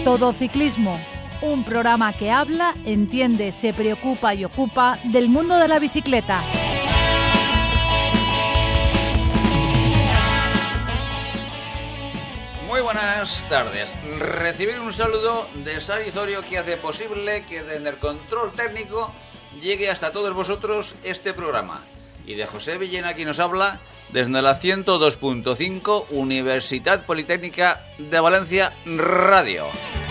Todo Ciclismo, un programa que habla, entiende, se preocupa y ocupa del mundo de la bicicleta. Muy buenas tardes. Recibir un saludo de Sari Zorio, que hace posible que en el control técnico llegue hasta todos vosotros este programa. Y de José Villena, quien nos habla desde la 102.5 Universidad Politécnica de Valencia Radio.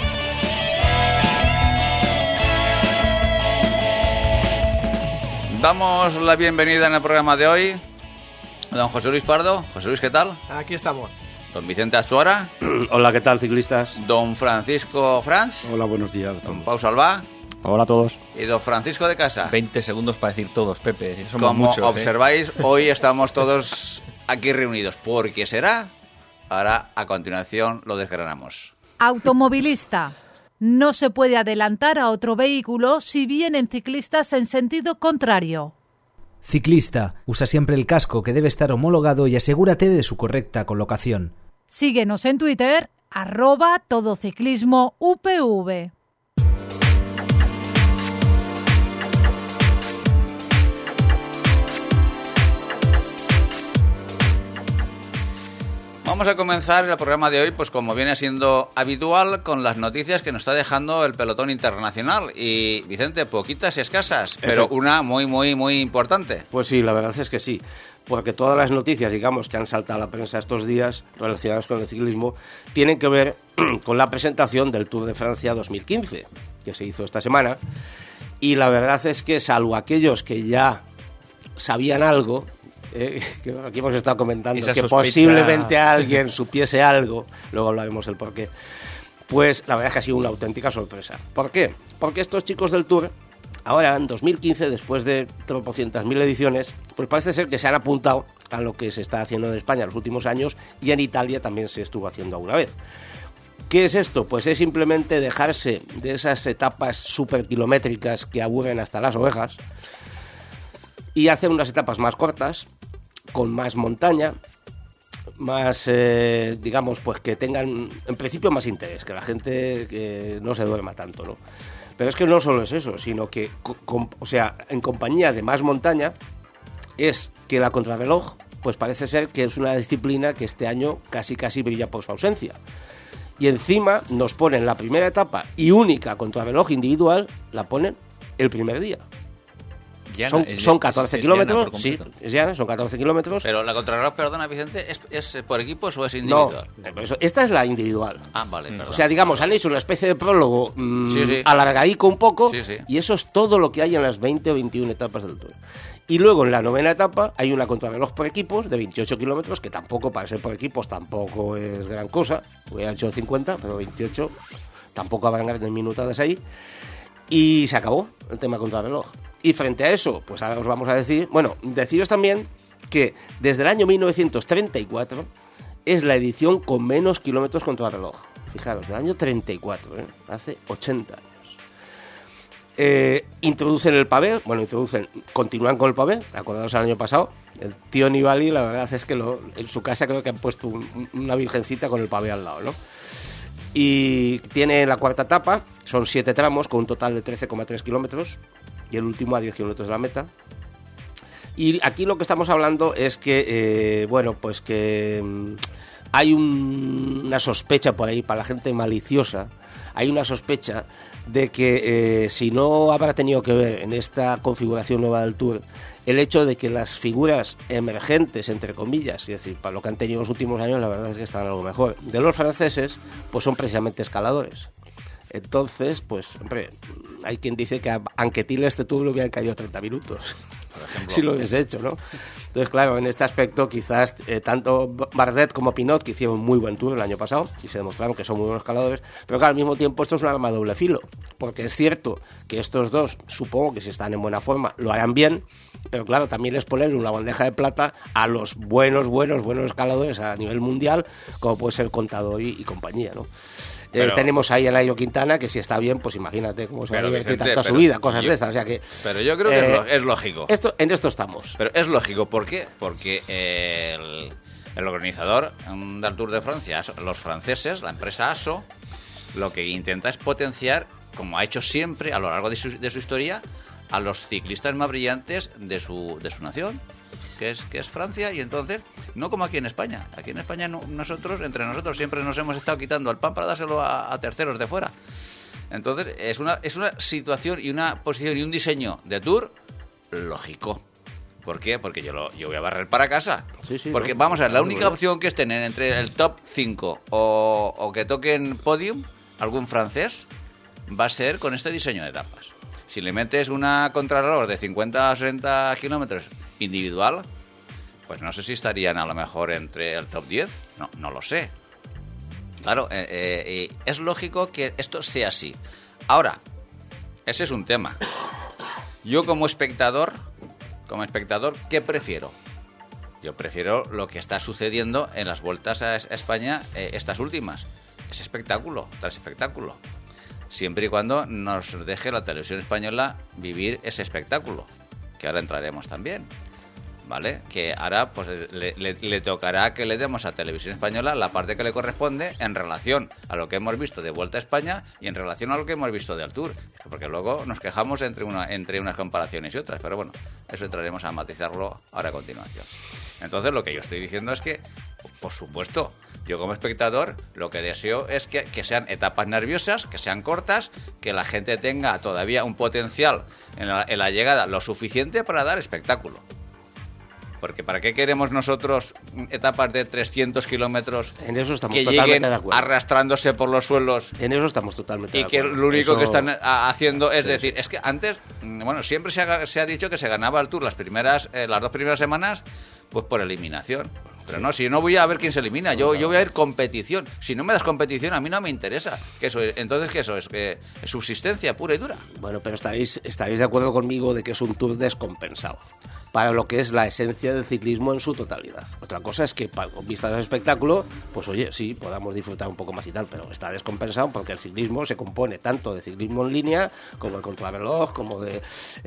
Damos la bienvenida en el programa de hoy a don José Luis Pardo. José Luis, ¿qué tal? Aquí estamos. Don Vicente Azuara. Hola, ¿qué tal, ciclistas? Don Francisco Franz. Hola, buenos días. Don Pau Salvá. Hola a todos. Y don Francisco de Casa. 20 segundos para decir todos, Pepe. Somos Como muchos, observáis, hoy estamos todos aquí reunidos. ¿Por qué será? Ahora, a continuación, lo desgranamos. Automovilista. No se puede adelantar a otro vehículo si vienen ciclistas en sentido contrario. Ciclista. Usa siempre el casco, que debe estar homologado, y asegúrate de su correcta colocación. Síguenos en Twitter, @todociclismoupv. Vamos a comenzar el programa de hoy, pues como viene siendo habitual, con las noticias que nos está dejando el pelotón internacional. Y, Vicente, poquitas y escasas, pero una muy importante. Pues sí, la verdad es que sí. Porque todas las noticias, digamos, que han saltado a la prensa estos días relacionadas con el ciclismo tienen que ver con la presentación del Tour de Francia 2015, que se hizo esta semana. Y la verdad es que, salvo aquellos que ya sabían algo, que aquí hemos estado comentando esa que sospecha... posiblemente alguien supiese algo, luego hablaremos del porqué, pues la verdad es que ha sido una auténtica sorpresa. ¿Por qué? Porque estos chicos del Tour, ahora en 2015, después de tropocientas mil ediciones, pues parece ser que se han apuntado a lo que se está haciendo en España en los últimos años, y en Italia también se estuvo haciendo alguna vez. ¿Qué es esto? Pues es simplemente dejarse de esas etapas superkilométricas que aburren hasta las ovejas y hacer unas etapas más cortas, con más montaña, más, digamos, pues que tengan en principio más interés, que la gente que no se duerma tanto, ¿no? Pero es que no solo es eso, sino que, o sea, en compañía de más montaña, es que la contrarreloj, pues parece ser que es una disciplina que este año casi brilla por su ausencia. Y encima nos ponen la primera etapa y única contrarreloj individual, la ponen el primer día. Son 14 kilómetros, sí, es llana, son 14 kilómetros. Pero la contrarreloj, perdona, Vicente, ¿es por equipos o es individual? No, esta es la individual. Ah, vale, perdón. O sea, digamos, han hecho una especie de prólogo alargadico un poco, y eso es todo lo que hay en las 20 o 21 etapas del Tour. Y luego en la novena etapa hay una contrarreloj por equipos de 28 kilómetros, que tampoco, para ser por equipos, tampoco es gran cosa. Hubiera hecho 50, pero 28 tampoco habrán grandes minutadas ahí. Y se acabó el tema contrarreloj. Y frente a eso, pues ahora os vamos a decir... Bueno, deciros también que desde el año 1934 es la edición con menos kilómetros contrarreloj. Fijaros, del año 34, hace 80 años. Introducen el pavé, continúan con el pavé, acordados el año pasado. El tío Nibali, la verdad es que en su casa creo que han puesto una virgencita con el pavé al lado, ¿no? Y tiene la cuarta etapa, son 7 tramos con un total de 13,3 kilómetros y el último a 10 kilómetros de la meta. Y aquí lo que estamos hablando es que, hay una sospecha por ahí, para la gente maliciosa, hay una sospecha de que si no habrá tenido que ver en esta configuración nueva del Tour el hecho de que las figuras emergentes, entre comillas, es decir, para lo que han tenido los últimos años, la verdad es que están algo mejor, de los franceses, pues son precisamente escaladores. Entonces, pues, hombre, hay quien dice que a Anquetil este Tour le hubieran caído 30 minutos, por ejemplo, si lo hubiese hecho, ¿no? Entonces, claro, en este aspecto quizás tanto Bardet como Pinot, que hicieron un muy buen Tour el año pasado y se demostraron que son muy buenos escaladores, pero claro, al mismo tiempo esto es un arma de doble filo, porque es cierto que estos dos, supongo que si están en buena forma, lo harán bien, pero claro, también es ponerle una bandeja de plata a los buenos escaladores a nivel mundial, como puede ser Contador y compañía, ¿no? Tenemos ahí a Nairo Quintana, que si está bien, pues imagínate cómo se va a divertir tanto su vida, cosas de estas. O sea que, pero yo creo que es lógico. En esto estamos. Pero es lógico, ¿por qué? Porque el organizador del Tour de Francia, los franceses, la empresa ASO, lo que intenta es potenciar, como ha hecho siempre a lo largo de su historia, a los ciclistas más brillantes de su nación, que es Francia. Y entonces, no como aquí en España. Aquí en España entre nosotros siempre nos hemos estado quitando el pan para dárselo a terceros de fuera. Entonces, es una situación y una posición y un diseño de Tour lógico. ¿Por qué? Porque yo voy a barrer para casa. Sí, porque vamos a ver, la única opción que estén entre el top 5 o que toquen podium, algún francés, va a ser con este diseño de etapas. Si le metes una contrarreloj de 50 a 60 kilómetros individual, pues no sé si estarían a lo mejor entre el top 10. No lo sé. Claro, es lógico que esto sea así. Ahora, ese es un tema. Yo como espectador, ¿qué prefiero? Yo prefiero lo que está sucediendo en las vueltas a España estas últimas. Es espectáculo, tras espectáculo. Siempre y cuando nos deje la televisión española vivir ese espectáculo, que ahora entraremos también, ¿vale? Que ahora pues le tocará que le demos a Televisión Española la parte que le corresponde en relación a lo que hemos visto de Vuelta a España y en relación a lo que hemos visto del Tour, porque luego nos quejamos entre unas comparaciones y otras, pero bueno, eso entraremos a matizarlo ahora a continuación. Entonces lo que yo estoy diciendo es que, por supuesto, yo como espectador lo que deseo es que sean etapas nerviosas, que sean cortas, que la gente tenga todavía un potencial en la llegada lo suficiente para dar espectáculo. Porque ¿para qué queremos nosotros etapas de 300 kilómetros en eso estamos que totalmente lleguen de acuerdo, arrastrándose por los suelos? En eso estamos totalmente de acuerdo. Y que lo único eso... que están haciendo es decir, es que antes, bueno, siempre se ha dicho que se ganaba el Tour las 2 primeras semanas, pues por eliminación. Pero no, si no voy a ver quién se elimina, yo voy a ir competición. Si no me das competición, a mí no me interesa. Entonces, ¿qué eso es? ¿Que es subsistencia pura y dura? Bueno, pero estaréis de acuerdo conmigo de que es un Tour descompensado para lo que es la esencia del ciclismo en su totalidad. Otra cosa es que, con vistas al espectáculo, pues oye, sí, podamos disfrutar un poco más y tal, pero está descompensado porque el ciclismo se compone tanto de ciclismo en línea, como el contrarreloj, como de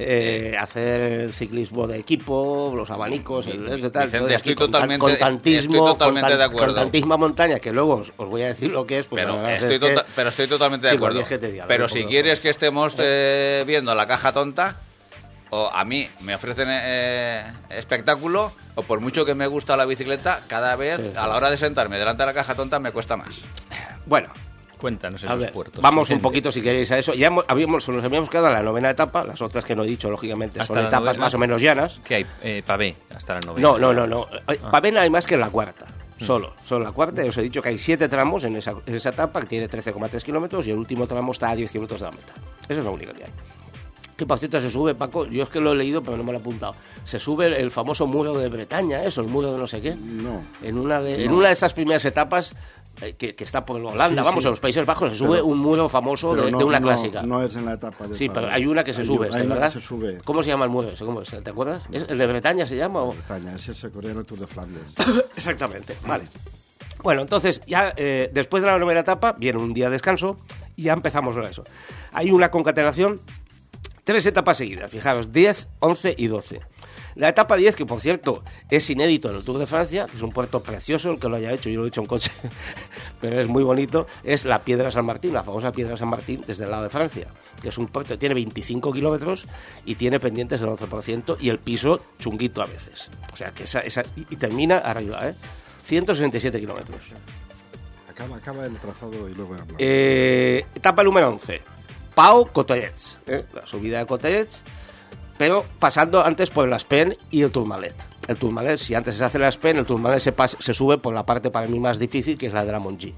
hacer ciclismo de equipo, los abanicos, Vicente, estoy totalmente de acuerdo. Con tantísima montaña, que luego os voy a decir lo que es. Pero estoy totalmente de acuerdo. Pero si quieres que estemos viendo la caja tonta, o a mí me ofrecen espectáculo, o por mucho que me gusta la bicicleta, cada vez a la hora de sentarme delante de la caja tonta me cuesta más. Bueno, cuéntanos esos puertos. Vamos un poquito, si queréis, a eso. Ya nos habíamos quedado en la 9ª etapa, las otras que no he dicho, lógicamente, hasta son etapas más o menos llanas. ¿Qué hay? Pavé, hasta la 9ª. No. Pavé no hay más que en la 4ª. Solo la 4ª. Os he dicho que hay 7 tramos en esa etapa, que tiene 13,3 kilómetros, y el último tramo está a 10 kilómetros de la meta. Esa es la única que hay. Que por cierto se sube, Paco, yo es que lo he leído pero no me lo he apuntado. Se sube el famoso muro de Bretaña, el muro de no sé qué. No. En una de estas primeras etapas que está por Holanda, en los Países Bajos se sube un muro famoso de una clásica. No es en la etapa de Sí, pero hay una que se sube, ¿verdad? Se sube. ¿Cómo se llama el muro? ¿Te acuerdas? ¿El de Bretaña se llama? Bretaña, ese se corría en el Tour de Flandes. Exactamente, vale. Bueno, entonces ya después de la 9ª etapa viene un día de descanso y ya empezamos a eso. Hay una concatenación. 3 etapas seguidas, fijaros, 10, 11 y 12. La etapa 10, que por cierto es inédito en el Tour de Francia, que es un puerto precioso, el que lo haya hecho, yo lo he hecho en coche, pero es muy bonito, es la Piedra San Martín, la famosa Piedra San Martín desde el lado de Francia, que es un puerto que tiene 25 kilómetros y tiene pendientes del 11% y el piso chunguito a veces. O sea, que y termina arriba, 167 kilómetros. Acaba el trazado y luego hablamos. Etapa número 11. Pau-Cotellets, la subida de Cotellets, pero pasando antes por el Aspen y el Tourmalet. El Tourmalet, si antes se hace el Aspen, el Tourmalet se sube por la parte para mí más difícil, que es la de la Montgí.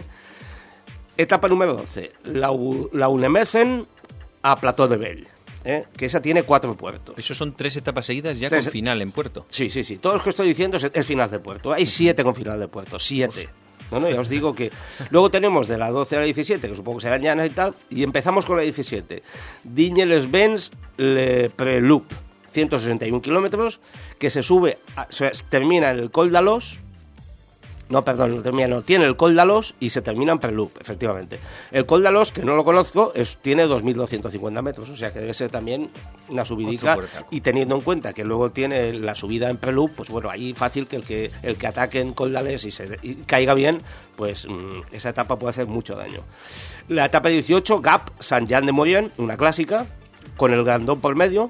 Etapa número 12, la Unemecen a Plató de Bell, que esa tiene 4 puertos. Eso son 3 etapas seguidas ya con final en puerto. Sí. Todo lo que estoy diciendo es final de puerto. Hay 7 con final de puerto, 7. No, ya os digo que... Luego tenemos de la 12 a la 17, que supongo que serán llanas y tal, y empezamos con la 17. Digne-les-Bains Le Preloup, 161 kilómetros, que se sube, termina en el Col d'Alos, No, perdón, no termina, no. Tiene el Col d'Alos y se termina en Prelup, efectivamente. El Col d'Alos, que no lo conozco, tiene 2.250 metros, o sea que debe ser también una subidica. Y teniendo en cuenta que luego tiene la subida en Prelup, pues bueno, ahí fácil que el que ataque en Col d'Alos y caiga bien, pues esa etapa puede hacer mucho daño. La etapa 18, Gap, Saint-Jean-de-Maurienne, una clásica, con el Grandón por medio.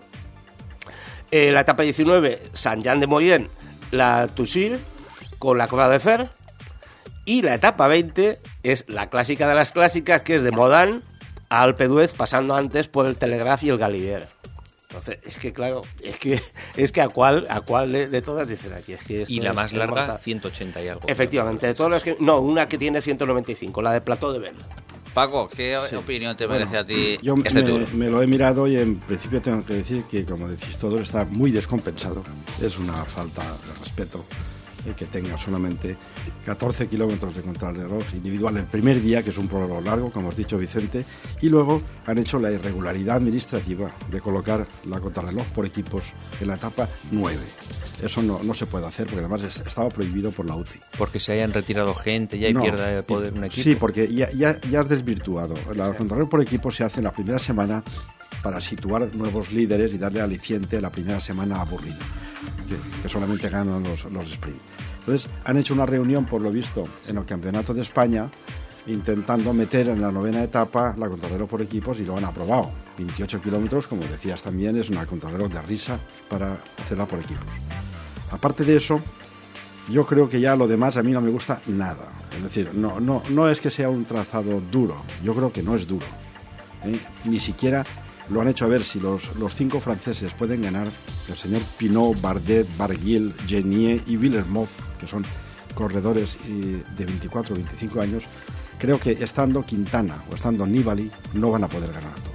La etapa 19, Saint-Jean-de-Maurienne, la Tussir, con la Croix de Fer. Y la etapa 20 es la clásica de las clásicas, que es de Modane a Alpe d'Huez, pasando antes por el Telegraph y el Galibier. Entonces, es que claro, es que a cuál de todas dicen aquí. Es que y la más larga, 180 y algo. Efectivamente, de todas las que... No, una que tiene 195, la de Plateau de Belle. Paco, ¿qué opinión te merece a ti Tour? Me lo he mirado y en principio tengo que decir que, como decís todos, está muy descompensado. Es una falta de respeto que tenga solamente 14 kilómetros de contrarreloj individual el primer día, que es un prólogo largo, como has dicho, Vicente, y luego han hecho la irregularidad administrativa de colocar la contrarreloj por equipos en la etapa 9. Eso no se puede hacer, porque además estaba prohibido por la UCI. Porque se hayan retirado gente y pierda de poder un equipo. Sí, porque ya has desvirtuado. La contrarreloj por equipos se hace en la primera semana para situar nuevos líderes y darle aliciente a la primera semana aburrida, que solamente ganan los sprints. Entonces, han hecho una reunión, por lo visto, en el Campeonato de España, intentando meter en la 9ª etapa la contrarreloj por equipos, y lo han aprobado. 28 kilómetros, como decías también, es una contrarreloj de risa para hacerla por equipos. Aparte de eso, yo creo que ya lo demás a mí no me gusta nada. Es decir, no es que sea un trazado duro, yo creo que no es duro. Ni siquiera lo han hecho. A ver si los 5 franceses pueden ganar, el señor Pinot, Bardet, Barguil, Genier y Villermoz, que son corredores de 24 o 25 años, creo que estando Quintana o estando Nibali no van a poder ganar todo,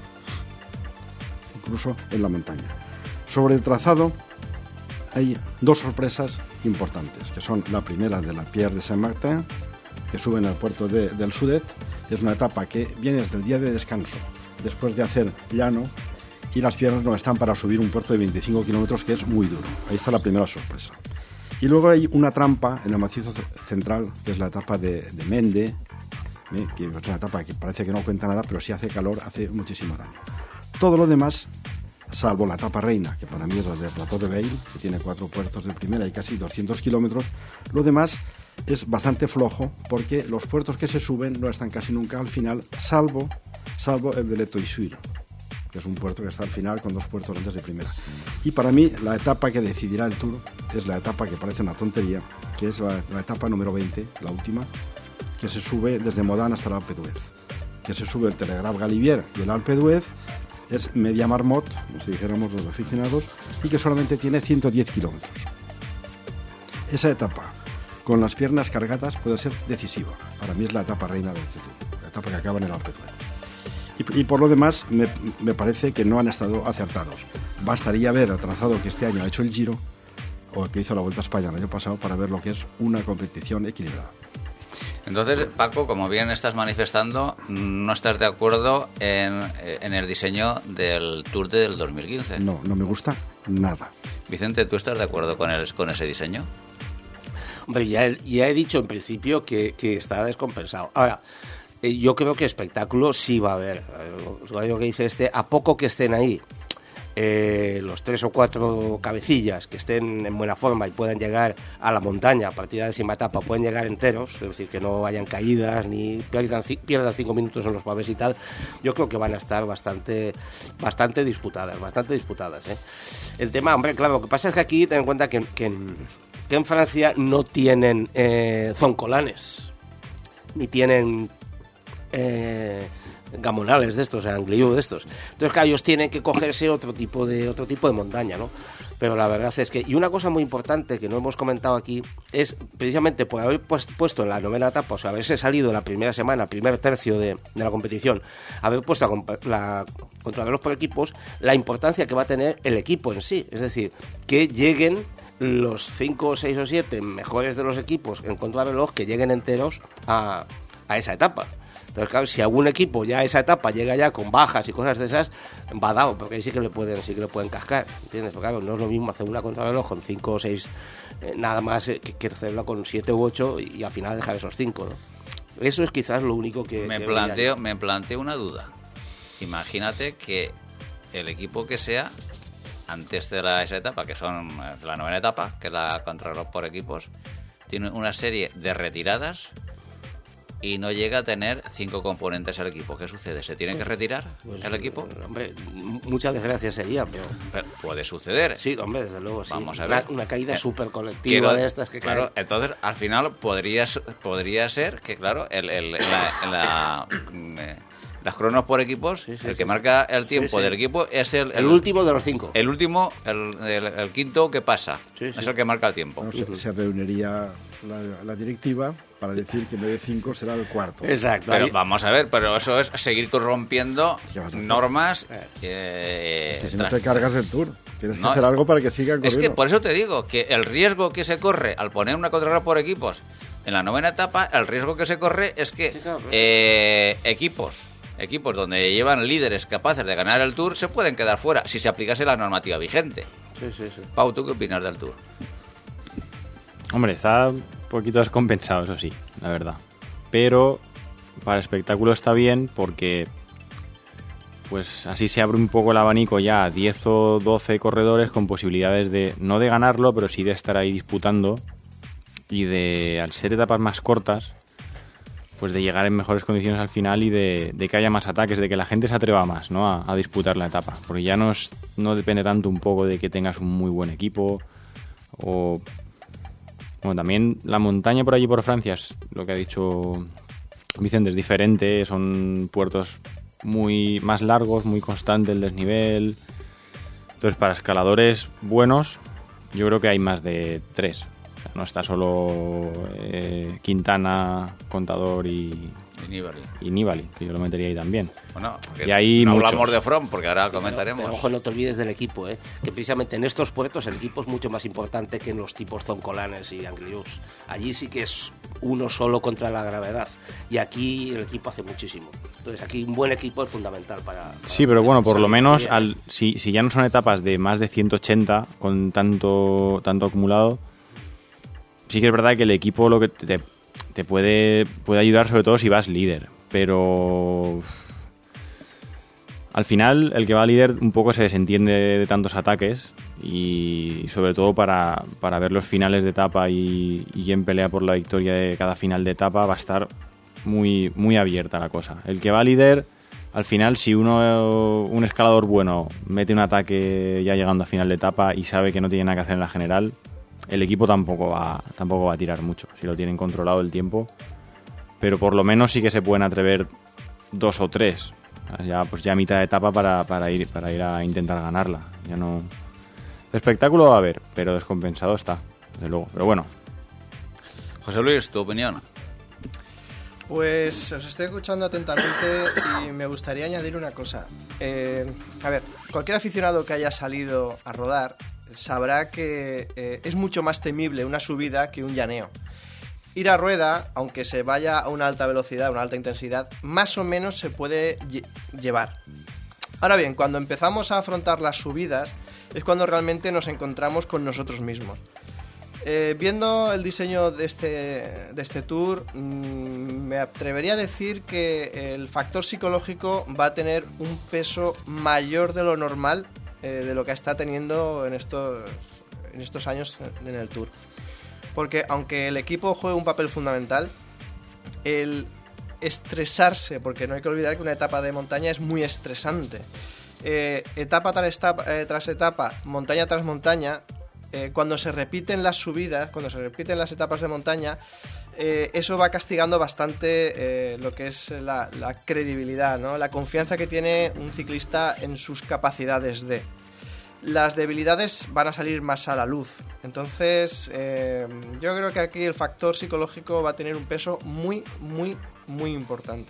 incluso en la montaña. Sobre el trazado hay 2 sorpresas importantes, que son la primera de la Pierre de Saint-Martin, que suben al puerto del Sudet. Es una etapa que viene desde el día de descanso, después de hacer llano, y las piernas no están para subir un puerto de 25 kilómetros, que es muy duro. Ahí está la primera sorpresa. Y luego hay una trampa en el macizo central, que es la etapa de Mende, que es una etapa que parece que no cuenta nada, pero si hace calor hace muchísimo daño. Todo lo demás, salvo la etapa reina, que para mí es la de Plateau de Belle, que tiene 4 puertos de primera y casi 200 kilómetros, lo demás es bastante flojo, porque los puertos que se suben no están casi nunca al final, salvo el de Le Toissur, que es un puerto que está al final con 2 puertos antes de primera. Y para mí la etapa que decidirá el Tour es la etapa que parece una tontería, que es la etapa número 20, la última, que se sube desde Modane hasta el Alpe d'Huez, que se sube el Telegraph Galibier y el Alpe d'Huez, es media marmot, como si dijéramos los aficionados, y que solamente tiene 110 kilómetros. Esa etapa, con las piernas cargadas, puede ser decisiva. Para mí es la etapa reina de este Tour, la etapa que acaba en el Alpe d'Huez. Y por lo demás, me parece que no han estado acertados. Bastaría ver el trazado que este año ha hecho el Giro, o el que hizo la Vuelta a España el año pasado, para ver lo que es una competición equilibrada. Entonces, Paco, como bien estás manifestando, no estás de acuerdo en el diseño del Tour del 2015. No me gusta nada. Vicente, ¿tú estás de acuerdo con ese diseño? Hombre, ya he dicho en principio que está descompensado. Ahora, yo creo que espectáculo sí va a haber. Lo que dice a poco que estén ahí los 3 o 4 cabecillas que estén en buena forma y puedan llegar a la montaña a partir de la 10ª etapa, pueden llegar enteros, es decir, que no hayan caídas ni pierdan 5 minutos en los paves y tal. Yo creo que van a estar bastante disputadas. El tema, hombre, claro, lo que pasa es que aquí ten en cuenta que en Francia no tienen zoncolanes, ni tienen gamonales de estos, Angliru de estos. Entonces, claro, ellos tienen que cogerse otro tipo de montaña, ¿no? Pero la verdad es que, y una cosa muy importante que no hemos comentado aquí, es precisamente por haber puesto en la 9ª etapa, o sea, haberse salido la primera semana, primer tercio de la competición, haber puesto la contrarreloj por equipos, la importancia que va a tener el equipo en sí. Es decir, que lleguen los 5, 6 o 7 mejores de los equipos en contrarreloj, que lleguen enteros a esa etapa. Entonces, claro, si algún equipo ya a esa etapa llega ya con bajas y cosas de esas, va dado, porque ahí sí que le pueden cascar, ¿entiendes? Porque claro, no es lo mismo hacer una contrarreloj con 5 o 6 nada más que hacerla con 7 u 8 y al final dejar esos 5, ¿no? Eso es quizás lo único que... Me planteo una duda. Imagínate que el equipo que sea, antes de esa etapa, que son la 9ª etapa, que es la contrarreloj por equipos, tiene una serie de retiradas y no llega a tener 5 componentes el equipo. ¿Qué sucede? ¿Se tiene que retirar el equipo? Hombre, muchas desgracias sería, pero puede suceder. Sí, hombre, desde luego, sí. Vamos a ver. Una caída súper colectiva de estas que claro, caen. entonces, al final, podría ser que, claro, las cronos por equipos, el que marca el tiempo del equipo es el último de los 5. El último, el quinto que pasa. Es el que marca el tiempo. Bueno, se reuniría la directiva para decir que en vez de 5 será el cuarto. Exacto. Pero vamos a ver, pero eso es seguir corrompiendo normas. Es que si no te cargas el Tour, tienes que hacer algo para que sigan corriendo. Es que por eso te digo que el riesgo que se corre al poner una contrarreloj por equipos en la 9ª etapa, el riesgo que se corre es que equipos donde llevan líderes capaces de ganar el Tour se pueden quedar fuera si se aplicase la normativa vigente. Sí. Pau, ¿tú qué opinas del Tour? Hombre, está un poquito descompensado, eso sí, la verdad. Pero para el espectáculo está bien porque pues así se abre un poco el abanico ya a 10 o 12 corredores con posibilidades de, no de ganarlo, pero sí de estar ahí disputando y de, al ser etapas más cortas, pues de llegar en mejores condiciones al final y de que haya más ataques, de que la gente se atreva más, ¿no? a disputar la etapa, porque ya no depende tanto un poco de que tengas un muy buen equipo o... Bueno, también la montaña por allí por Francia es lo que ha dicho Vicente, es diferente, son puertos muy más largos, muy constante el desnivel. Entonces, para escaladores buenos, yo creo que hay más de 3. O sea, no está solo Quintana, Contador y Nibali, que yo lo metería ahí también. Bueno, y ahí no muchos. Hablamos de Froome, porque ahora comentaremos. Pero ojo, no te olvides del equipo, que precisamente en estos puertos el equipo es mucho más importante que en los tipos Zoncolanes y Anglius. Allí sí que es uno solo contra la gravedad, y aquí el equipo hace muchísimo. Entonces aquí un buen equipo es fundamental para sí, pero bueno, por lo menos si ya no son etapas de más de 180 con tanto acumulado, sí que es verdad que el equipo lo que te puede ayudar, sobre todo si vas líder, pero al final el que va líder un poco se desentiende de tantos ataques y sobre todo para ver los finales de etapa y quién pelea por la victoria de cada final de etapa va a estar muy, muy abierta la cosa. El que va líder, al final, si un escalador bueno mete un ataque ya llegando a final de etapa y sabe que no tiene nada que hacer en la general, el equipo tampoco va a tirar mucho, si lo tienen controlado el tiempo. Pero por lo menos sí que se pueden atrever 2 o 3, ya a mitad de etapa para ir a intentar ganarla. Ya no... El espectáculo va a haber, pero descompensado está, desde luego. Pero bueno. José Luis, ¿tu opinión? Pues os estoy escuchando atentamente y me gustaría añadir una cosa. A ver, cualquier aficionado que haya salido a rodar sabrá que es mucho más temible una subida que un llaneo. Ir a rueda, aunque se vaya a una alta velocidad, a una alta intensidad, más o menos se puede llevar. Ahora bien, cuando empezamos a afrontar las subidas es cuando realmente nos encontramos con nosotros mismos. Viendo el diseño de este tour, me atrevería a decir que el factor psicológico va a tener un peso mayor de lo normal de lo que está teniendo en estos años en el Tour. Porque aunque el equipo juegue un papel fundamental, el estresarse, porque no hay que olvidar que una etapa de montaña es muy estresante, etapa tras etapa, montaña tras montaña, cuando se repiten las subidas, cuando se repiten las etapas de montaña, eso va castigando bastante lo que es la credibilidad, ¿no? La confianza que tiene un ciclista en sus capacidades de... Las debilidades van a salir más a la luz. Entonces, yo creo que aquí el factor psicológico va a tener un peso muy, muy, muy importante.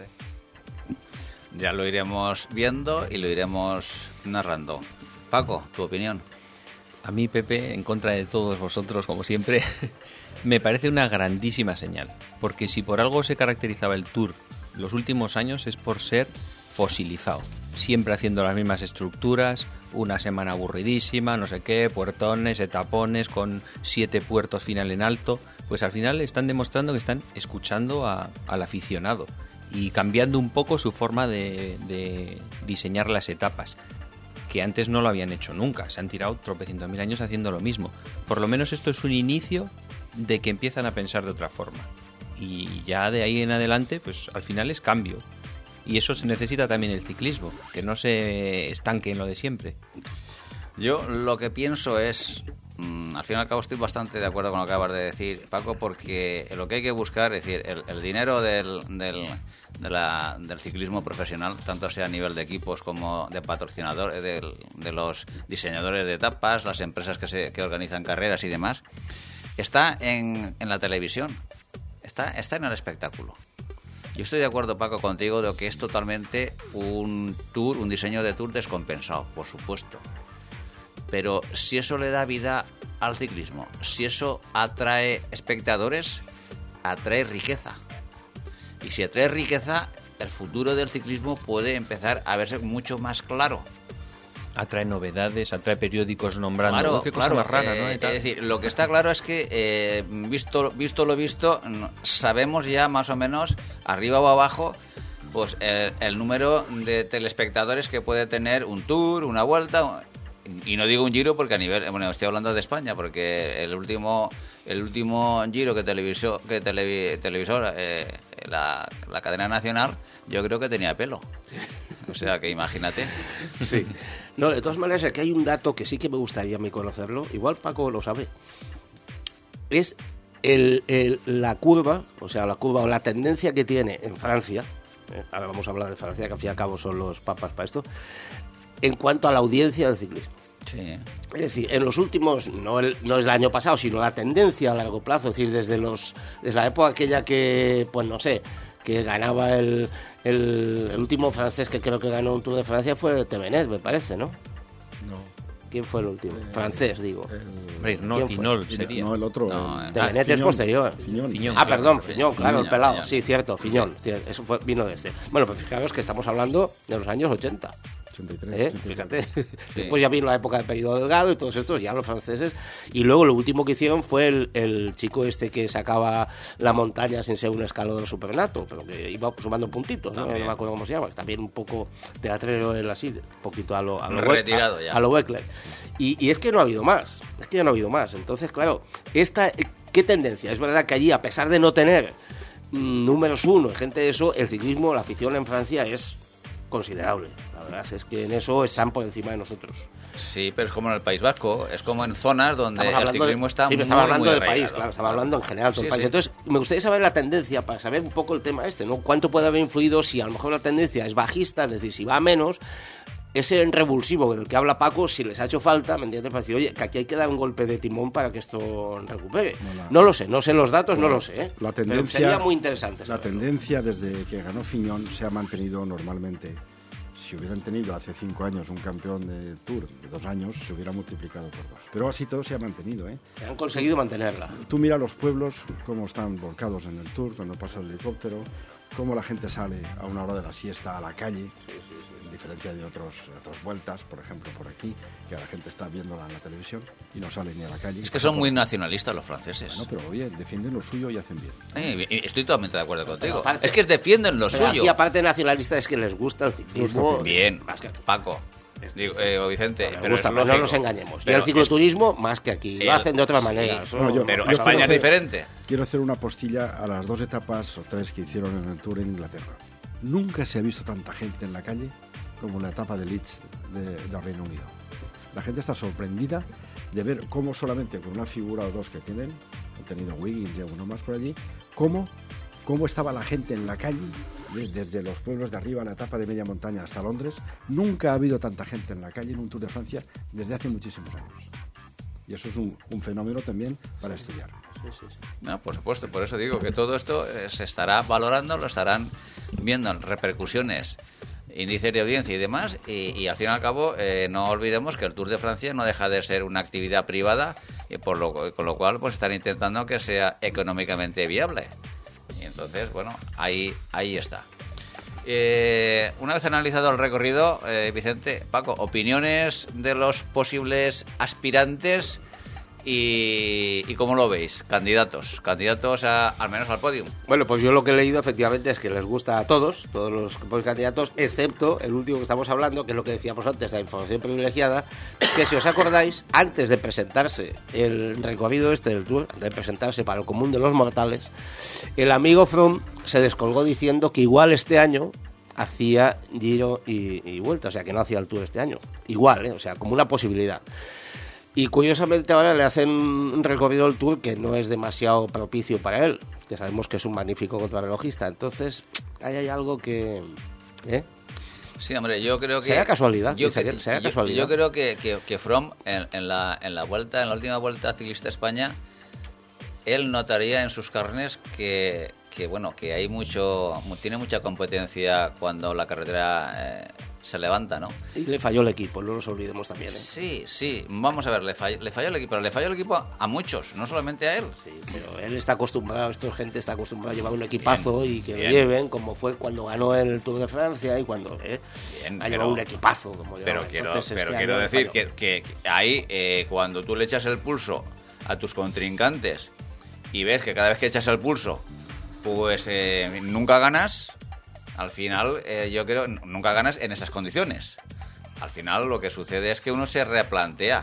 Ya lo iremos viendo y lo iremos narrando. Paco, tu opinión. A mí, Pepe, en contra de todos vosotros, como siempre, me parece una grandísima señal. Porque si por algo se caracterizaba el Tour los últimos años es por ser fosilizado. Siempre haciendo las mismas estructuras, una semana aburridísima, no sé qué, puertones, etapones, con 7 puertos final en alto. Pues al final están demostrando que están escuchando al aficionado y cambiando un poco su forma de diseñar las etapas, que antes no lo habían hecho nunca. Se han tirado tropecientos mil años haciendo lo mismo. Por lo menos esto es un inicio de que empiezan a pensar de otra forma. Y ya de ahí en adelante, pues al final es cambio. Y eso se necesita también el ciclismo, que no se estanque en lo de siempre. Yo lo que pienso es, al fin y al cabo estoy bastante de acuerdo con lo que acabas de decir, Paco, porque lo que hay que buscar, es decir, el dinero del ciclismo profesional, tanto sea a nivel de equipos como de patrocinadores, de los diseñadores de etapas, las empresas que organizan carreras y demás, está en la televisión, está en el espectáculo. Yo estoy de acuerdo, Paco, contigo de que es totalmente un diseño de tour descompensado, por supuesto. Pero si eso le da vida al ciclismo, si eso atrae espectadores, atrae riqueza. Y si atrae riqueza, el futuro del ciclismo puede empezar a verse mucho más claro. Atrae novedades, atrae periódicos nombrando. Claro, qué cosa más rara, ¿no? Es decir, lo que está claro es que, visto lo visto, sabemos ya más o menos, arriba o abajo, pues el número de telespectadores que puede tener un tour, una vuelta. Y no digo un Giro porque a nivel, bueno, estoy hablando de España, porque el último Giro que televisó la cadena nacional, yo creo que tenía pelo. O sea, que imagínate. Sí. No, de todas maneras, aquí hay un dato que sí que me gustaría a mí conocerlo. Igual Paco lo sabe. Es la curva, o la tendencia que tiene en Francia. Ahora vamos a hablar de Francia, que al fin y al cabo son los papas para esto. En cuanto a la audiencia del ciclismo. Sí. Es decir, en los últimos, no es el año pasado, sino la tendencia a largo plazo, es decir, desde la época aquella que, pues no sé, que ganaba el último francés que creo que ganó un Tour de Francia fue Tevenet, me parece, ¿no? No. ¿Quién fue el último? Francés, digo. Hinol sería. No, el otro. Tevenet es posterior. Fiñón. Perdón, Fiñón, claro, el pelado. Fiñón. Sí, cierto, Fiñón. Sí, eso vino de este. Bueno, pues fijaros que estamos hablando de los años 80. 83. Fíjate. Sí. Después ya vino la época del periodo delgado y todos estos, ya los franceses. Y luego lo último que hicieron fue el chico este que sacaba la montaña sin ser un escalador supernato, pero que iba sumando puntitos, ¿no? No me acuerdo cómo se llama. También un poco teatrero él así, un poquito a lo retirado ya. A lo Weckler. Y es que no ha habido más. Entonces, claro, ¿qué tendencia? Es verdad que allí, a pesar de no tener números uno, gente de eso, el ciclismo, la afición en Francia es considerable. La verdad es que en eso están por encima de nosotros. Sí, pero es como en el País Vasco, es como en zonas donde el ciclismo está muy, estaba hablando muy del arraigado. país, claro, estaba hablando en general todo el país. Sí. Entonces, me gustaría saber la tendencia, para saber un poco el tema ¿no? ¿Cuánto puede haber influido si a lo mejor la tendencia es bajista, es decir, si va a menos, ese revulsivo del que habla Paco, si les ha hecho falta, ¿me entiendes? Para decir, oye, que aquí hay que dar un golpe de timón para que esto recupere. No lo sé los datos, no lo sé, ¿eh? La tendencia, pero sería muy interesante la saberlo. tendencia desde que ganó Fiñón se ha mantenido normalmente. Si hubieran tenido hace 5 años un campeón de Tour de 2 años, se hubiera multiplicado por 2. Pero así todo se ha mantenido, ¿eh? Han conseguido mantenerla. Tú mira los pueblos, cómo están volcados en el Tour, cuando pasa el helicóptero, cómo la gente sale a una hora de la siesta a la calle, en diferencia de otras vueltas, por ejemplo, por aquí, que la gente está viéndola en la televisión y no sale ni a la calle. Es que son muy nacionalistas los franceses. Bueno, pero oye, defienden lo suyo y hacen bien. Estoy totalmente de acuerdo contigo. aparte- Es que defienden lo Pero suyo. aquí, aparte nacionalista, es que les gusta el ciclismo. Bien, Más que aquí. Paco. Digo, Vicente, Les pero gusta, es pero no lógico. nos engañemos. Y Pero el cicloturismo, más que aquí. Lo hacen de otra manera. sí. Eso- Bueno, Pero Yo España es quiero diferente. Quiero hacer una postilla a las 2 etapas o 3 que hicieron en el Tour en Inglaterra. Nunca se ha visto tanta gente en la calle como en la etapa de Leeds de Reino Unido. La gente está sorprendida de ver cómo solamente con una figura o dos que tienen, han tenido Wiggins y alguno más por allí, cómo estaba la gente en la calle, desde los pueblos de arriba, la etapa de media montaña hasta Londres. Nunca ha habido tanta gente en la calle en un Tour de Francia desde hace muchísimos años. Y eso es un fenómeno también para estudiar. No, por supuesto, por eso digo que todo esto se estará valorando, lo estarán viendo en repercusiones, índices de audiencia y demás, y al fin y al cabo no olvidemos que el Tour de Francia no deja de ser una actividad privada, y con lo cual pues están intentando que sea económicamente viable. Y entonces, bueno, ahí está. Una vez analizado el recorrido, Vicente, Paco, opiniones de los posibles aspirantes y cómo lo veis, candidatos al menos al podio. Bueno, pues yo lo que he leído efectivamente es que les gusta a todos los candidatos, excepto el último que estamos hablando, que es lo que decíamos antes, la información privilegiada, que si os acordáis, antes de presentarse el recorrido del Tour, antes de presentarse para el común de los mortales, el amigo Froome se descolgó diciendo que igual este año hacía Giro y Vuelta, o sea que no hacía el Tour este año, igual, o sea, como una posibilidad. Y curiosamente ahora le hacen un recorrido del Tour que no es demasiado propicio para él, que sabemos que es un magnífico contrarrelojista. Entonces, ahí hay algo que... Sí, hombre, yo creo que... Será casualidad. Yo creo que Froome, en la última Vuelta Ciclista España, él notaría en sus carnes que hay tiene mucha competencia cuando la carretera... se levanta, ¿no? Y le falló el equipo, no nos olvidemos también, ¿eh? Sí, vamos a ver, le falló el equipo, pero le falló el equipo a muchos, no solamente a él. Sí, pero él está acostumbrado, esta gente está acostumbrada a llevar un equipazo y que lo lleven, como fue cuando ganó el Tour de Francia y cuando ha llevado un equipazo. Pero quiero decir que ahí, cuando tú le echas el pulso a tus contrincantes y ves que cada vez que echas el pulso, pues nunca ganas... Al final, yo creo, nunca ganas en esas condiciones. Al final lo que sucede es que uno se replantea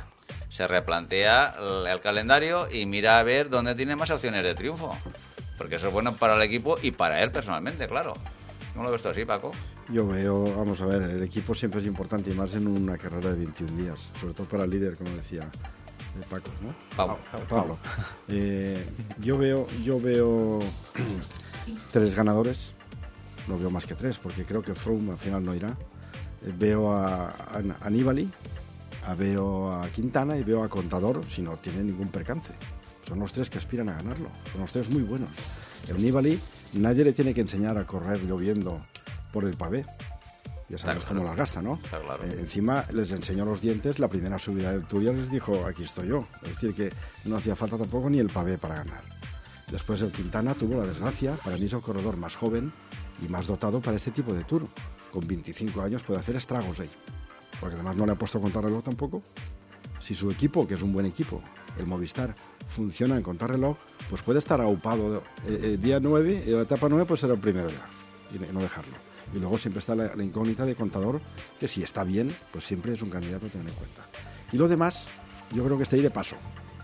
el calendario y mira a ver dónde tiene más opciones de triunfo. Porque eso es bueno para el equipo y para él personalmente, claro. ¿Cómo lo ves tú así, Paco? Yo veo, vamos a ver, el equipo siempre es importante y más en una carrera de 21 días, sobre todo para el líder, como decía Paco, ¿no? Pablo. Yo veo 3 ganadores. No veo más que 3, porque creo que Froome al final no irá. Veo a Nibali, veo a Quintana y veo a Contador, si no tiene ningún percance. Son los 3 que aspiran a ganarlo. Son los 3 muy buenos. El Nibali, nadie le tiene que enseñar a correr lloviendo por el pavé. Ya sabes cómo las gasta, ¿no? Está claro. Encima les enseñó los dientes, la primera subida del Tour ya les dijo, aquí estoy yo. Es decir, que no hacía falta tampoco ni el pavé para ganar. Después el Quintana tuvo la desgracia, para mí es el corredor más joven y más dotado para este tipo de Tour. Con 25 años puede hacer estragos ahí, porque además no le ha puesto contrarreloj tampoco. Si su equipo, que es un buen equipo, el Movistar, funciona en contrarreloj, pues puede estar aupado día 9, y la etapa 9 pues será el primero ya, y no dejarlo. Y luego siempre está la incógnita de Contador, que si está bien, pues siempre es un candidato a tener en cuenta. Y lo demás, yo creo que está ahí de paso.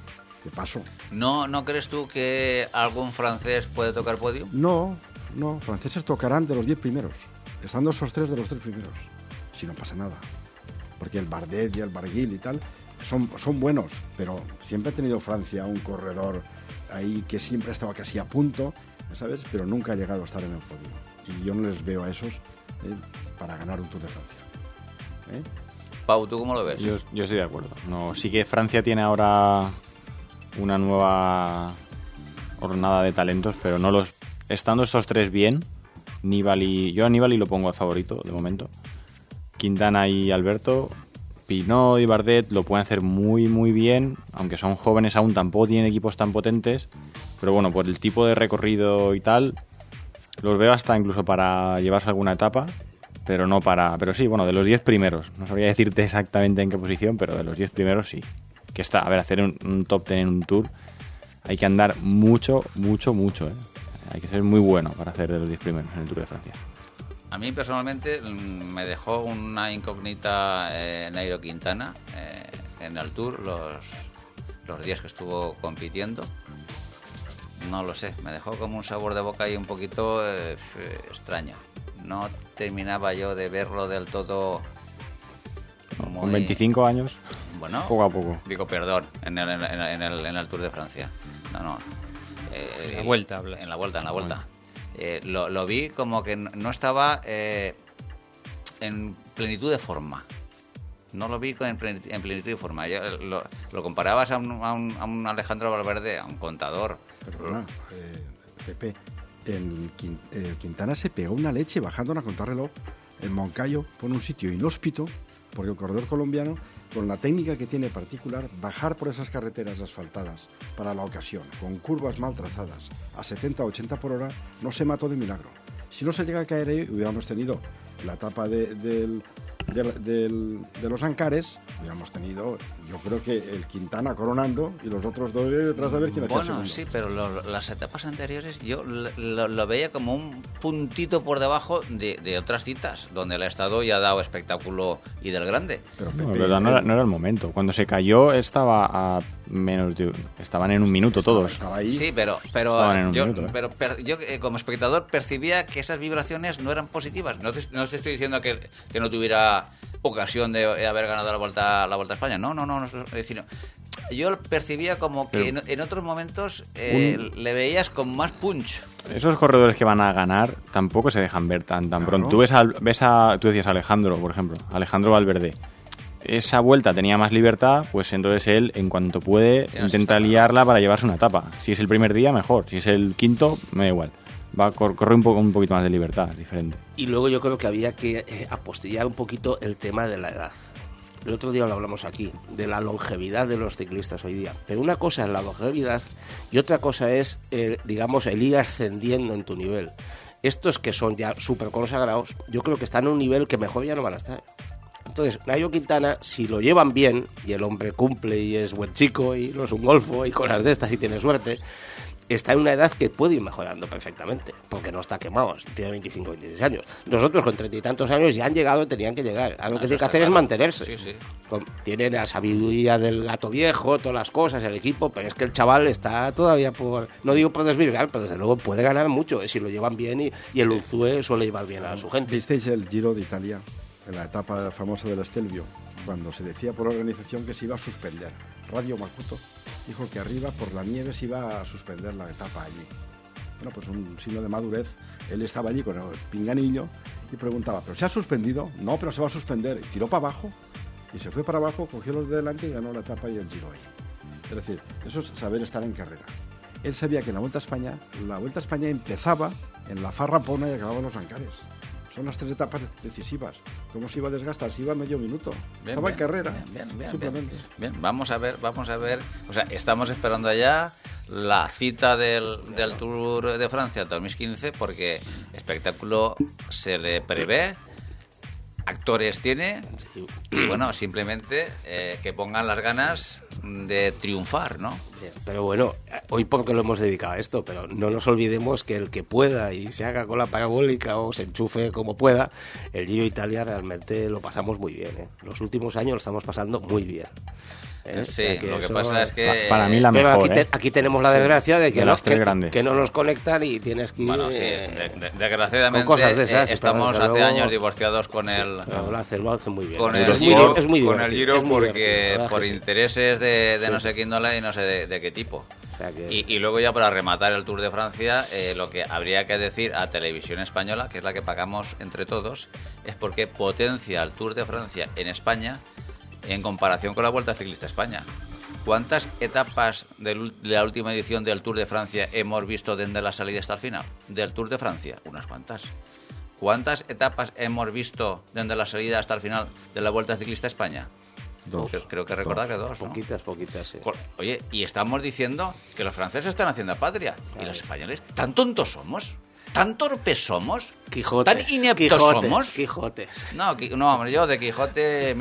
¿No crees tú que algún francés puede tocar podio? No, franceses tocarán de los 10 primeros, estando esos 3 de los 3 primeros, si no pasa nada. Porque el Bardet y el Barguil y tal son buenos, pero siempre ha tenido Francia un corredor ahí que siempre ha estado casi a punto, ¿sabes? Pero nunca ha llegado a estar en el podio. Y yo no les veo a esos para ganar un Tour de Francia. Pau, ¿tú cómo lo ves? Yo estoy de acuerdo. No, sí que Francia tiene ahora una nueva hornada de talentos, pero no estando estos 3 bien, yo a Nibali lo pongo a favorito de momento. Quintana y Alberto, Pinot y Bardet lo pueden hacer muy muy bien, aunque son jóvenes aún, tampoco tienen equipos tan potentes, pero bueno, por el tipo de recorrido y tal, los veo hasta incluso para llevarse alguna etapa, pero sí, bueno, de los 10 primeros, no sabría decirte exactamente en qué posición, pero de los 10 primeros sí. Que está, a ver, hacer un top 10 en un Tour hay que andar mucho, hay que ser muy bueno para hacer de los 10 primeros en el Tour de Francia. A mí personalmente me dejó una incógnita Nairo Quintana en el Tour los días que estuvo compitiendo. No lo sé, me dejó como un sabor de boca ahí un poquito extraño. No terminaba yo de verlo del todo muy... Con 25 años, bueno, poco a poco. Digo, perdón, en el Tour de Francia. No. En la vuelta. En la vuelta. Lo vi como que no estaba en plenitud de forma. No lo vi en plenitud de forma. Lo comparabas a un Alejandro Valverde, a un Contador. Perdona, Pepe, Quintana se pegó una leche bajando a contrarreloj en Moncayo, por un sitio inhóspito, porque el corredor colombiano, con la técnica que tiene particular, bajar por esas carreteras asfaltadas para la ocasión, con curvas mal trazadas, a 70-80 por hora, no se mató de milagro. Si no se llega a caer ahí, hubiéramos tenido la etapa de los Ancares, hubiéramos tenido, yo creo que el Quintana coronando y los otros dos detrás de ver quién hacía el segundo. Sí, pero las etapas anteriores yo lo veía como un puntito por debajo de otras citas, donde el Estado ya ha dado espectáculo y del grande. Pero no era el momento. Cuando se cayó estaban en un minuto todos. Estaba ahí. Sí, pero yo como espectador percibía que esas vibraciones no eran positivas. No te estoy diciendo que no tuviera ocasión de haber ganado la Vuelta a España. No, es decir, yo percibía como que en otros momentos le veías con más punch. Esos corredores que van a ganar tampoco se dejan ver tan pronto. Tú tú decías Alejandro, por ejemplo, Alejandro Valverde. Esa vuelta tenía más libertad, pues entonces él, en cuanto puede, intenta liarla para llevarse una etapa. Si es el primer día, mejor. Si es el quinto, me da igual. Corre un poquito más de libertad, es diferente. Y luego yo creo que había que apostillar un poquito el tema de la edad. El otro día lo hablamos aquí, de la longevidad de los ciclistas hoy día. Pero una cosa es la longevidad y otra cosa es, digamos, el ir ascendiendo en tu nivel. Estos que son ya súper consagrados, yo creo que están en un nivel que mejor ya no van a estar. Entonces, Nairo Quintana, si lo llevan bien, y el hombre cumple y es buen chico y no es un golfo y cosas de estas y tiene suerte, está en una edad que puede ir mejorando perfectamente, porque no está quemado, tiene 25, 26 años. Nosotros con 30 y tantos años ya han llegado y tenían que llegar. Algo que tienen que hacer es mantenerse. Sí. Tienen la sabiduría del gato viejo, todas las cosas, el equipo, pero es que el chaval está todavía no digo por desvirgar, pero desde luego puede ganar mucho, si lo llevan bien y el Unzué suele llevar bien a su gente. ¿Visteis el Giro de Italia, en la etapa famosa del Stelvio, cuando se decía por la organización que se iba a suspender? Radio Macuto dijo que arriba por la nieve se iba a suspender la etapa allí. Bueno, pues un signo de madurez. Él estaba allí con el pinganillo y preguntaba, ¿pero se ha suspendido? No, pero se va a suspender. Y tiró para abajo y se fue para abajo, cogió los de delante y ganó la etapa y el Giro ahí. Es decir, eso es saber estar en carrera. Él sabía que la Vuelta a España empezaba en la Farrapona y acababa en los Ancares. Son las 3 etapas decisivas. ¿Cómo se iba a desgastar? Se iba a medio minuto. Estaba en carrera. Simplemente. Bien, vamos a ver. O sea, estamos esperando ya la cita del Tour de Francia 2015 porque espectáculo se le prevé, actores tiene y bueno, simplemente que pongan las ganas de triunfar, ¿no? Pero bueno, hoy porque lo hemos dedicado a esto, pero no nos olvidemos que el que pueda y se haga con la parabólica o se enchufe como pueda, el Giro de Italia realmente lo pasamos muy bien, ¿eh? Los últimos años lo estamos pasando muy bien. Sí, lo que pasa es que... Para mí la mejor, aquí tenemos la desgracia de que, que no nos conectan y tienes que ir... Bueno, sí, desgraciadamente con cosas de esas, estamos hace luego, años divorciados con el... Lo hace muy bien. Con el Giro, es muy con el Giro porque por sí. intereses de no sé qué índole y no sé de qué tipo. O sea que... y luego ya para rematar el Tour de Francia, lo que habría que decir a Televisión Española, que es la que pagamos entre todos, es porque potencia el Tour de Francia en España en comparación con la Vuelta Ciclista España. ¿Cuántas etapas de la última edición del Tour de Francia hemos visto desde la salida hasta el final? Del Tour de Francia, unas cuantas. ¿Cuántas etapas hemos visto desde la salida hasta el final de la Vuelta Ciclista España? Dos. Creo que recordar que dos, ¿no? Poquitas, sí. Oye, y estamos diciendo que los franceses están haciendo patria. ¿Y los españoles? ¿Tan tontos somos? ¿Tan torpes somos? Quijotes. ¿Tan ineptos somos? Quijotes. No, hombre, yo de Quijote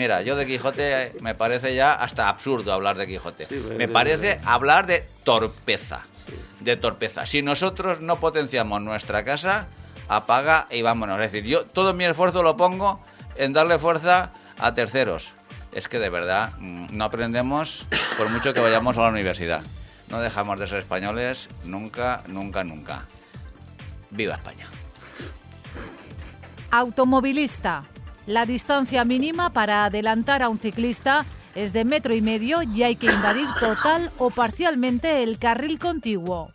me parece ya hasta absurdo hablar de Quijote. Sí, me parece hablar de torpeza. Sí. De torpeza. Si nosotros no potenciamos nuestra casa, apaga y vámonos. Es decir, yo todo mi esfuerzo lo pongo en darle fuerza a terceros. Es que de verdad no aprendemos por mucho que vayamos a la universidad. No dejamos de ser españoles nunca. ¡Viva España! Automovilista. La distancia mínima para adelantar a un ciclista es de 1,5 metros y hay que invadir total o parcialmente el carril contiguo.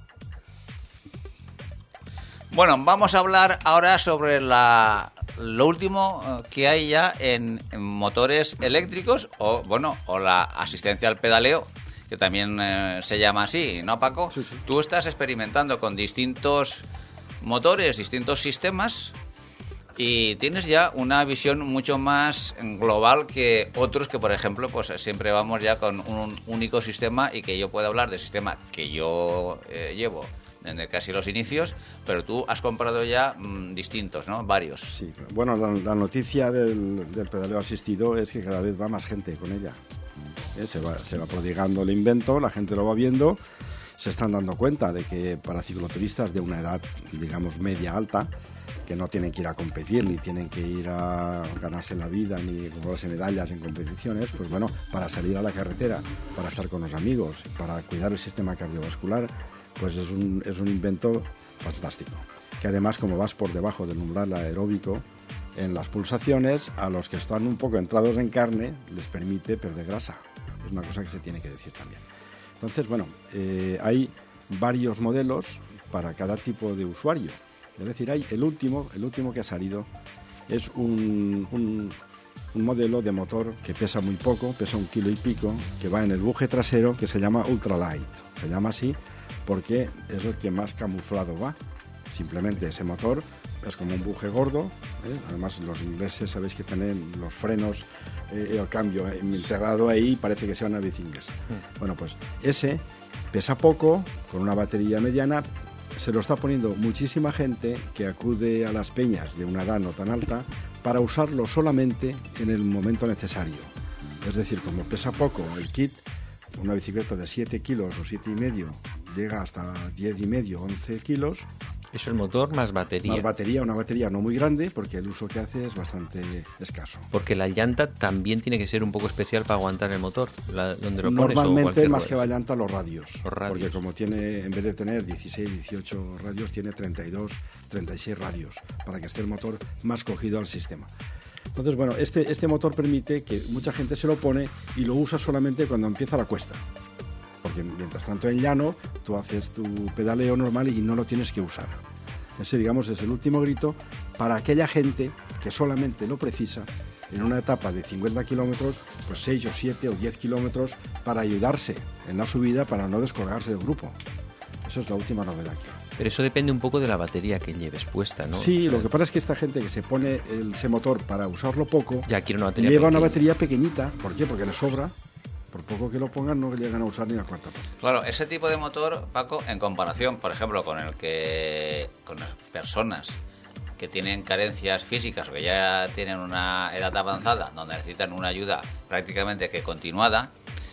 Bueno, vamos a hablar ahora sobre lo último que hay ya en motores eléctricos o la asistencia al pedaleo, que también se llama así, ¿no, Paco? Sí. Tú estás experimentando con distintos motores, distintos sistemas y tienes ya una visión mucho más global que otros que, por ejemplo, pues siempre vamos ya con un único sistema y que yo puedo hablar del sistema que yo llevo desde casi los inicios, pero tú has comprado ya distintos, ¿no? Varios. Sí, bueno, la noticia del pedaleo asistido es que cada vez va más gente con ella. Se va prodigando el invento, la gente lo va viendo, se están dando cuenta de que para cicloturistas de una edad, digamos, media-alta, que no tienen que ir a competir, ni tienen que ir a ganarse la vida, ni ganarse medallas en competiciones, pues bueno, para salir a la carretera, para estar con los amigos, para cuidar el sistema cardiovascular, pues es un invento fantástico. Que además, como vas por debajo del umbral aeróbico, en las pulsaciones, a los que están un poco entrados en carne, les permite perder grasa. Es una cosa que se tiene que decir también. Entonces, bueno, hay varios modelos para cada tipo de usuario. Es decir, hay el último que ha salido es un modelo de motor que pesa muy poco, pesa 1 kilo y pico, que va en el buje trasero, que se llama Ultralight. Se llama así porque es el que más camuflado va. Simplemente ese motor es como un buje gordo, ¿eh? Además los ingleses sabéis que tienen los frenos, el cambio integrado ahí, parece que sea una bici inglesa. Bueno, pues ese pesa poco, con una batería mediana. Se lo está poniendo muchísima gente que acude a las peñas de una edad no tan alta para usarlo solamente en el momento necesario. Es decir, como pesa poco el kit, una bicicleta de 7 kilos o 7,5 llega hasta 10,5, 11 kilos. Eso el motor más batería. Más batería, una batería no muy grande porque el uso que hace es bastante escaso. Porque la llanta también tiene que ser un poco especial para aguantar el motor, donde lo pones. Normalmente más que la llanta los radios. Los radios. Porque como tiene, en vez de tener 16, 18 radios, tiene 32, 36 radios para que esté el motor más cogido al sistema. Entonces, bueno, este motor permite que mucha gente se lo pone y lo usa solamente cuando empieza la cuesta. Porque mientras tanto en llano tú haces tu pedaleo normal y no lo tienes que usar. Ese, digamos, es el último grito para aquella gente que solamente lo precisa en una etapa de 50 kilómetros, pues 6 o 7 o 10 kilómetros para ayudarse en la subida, para no descolgarse del grupo. Eso es la última novedad que hay. Pero eso depende un poco de la batería que lleves puesta, ¿no? Sí, lo que pasa es que esta gente que se pone ese motor para usarlo poco, ya quiere una batería lleva pequeña. Una batería pequeñita. ¿Por qué? Porque le sobra. Por poco que lo pongan no llegan a usar ni la cuarta parte. Claro, ese tipo de motor, Paco, en comparación, por ejemplo, con las personas que tienen carencias físicas o que ya tienen una edad avanzada, donde necesitan una ayuda prácticamente que continuada,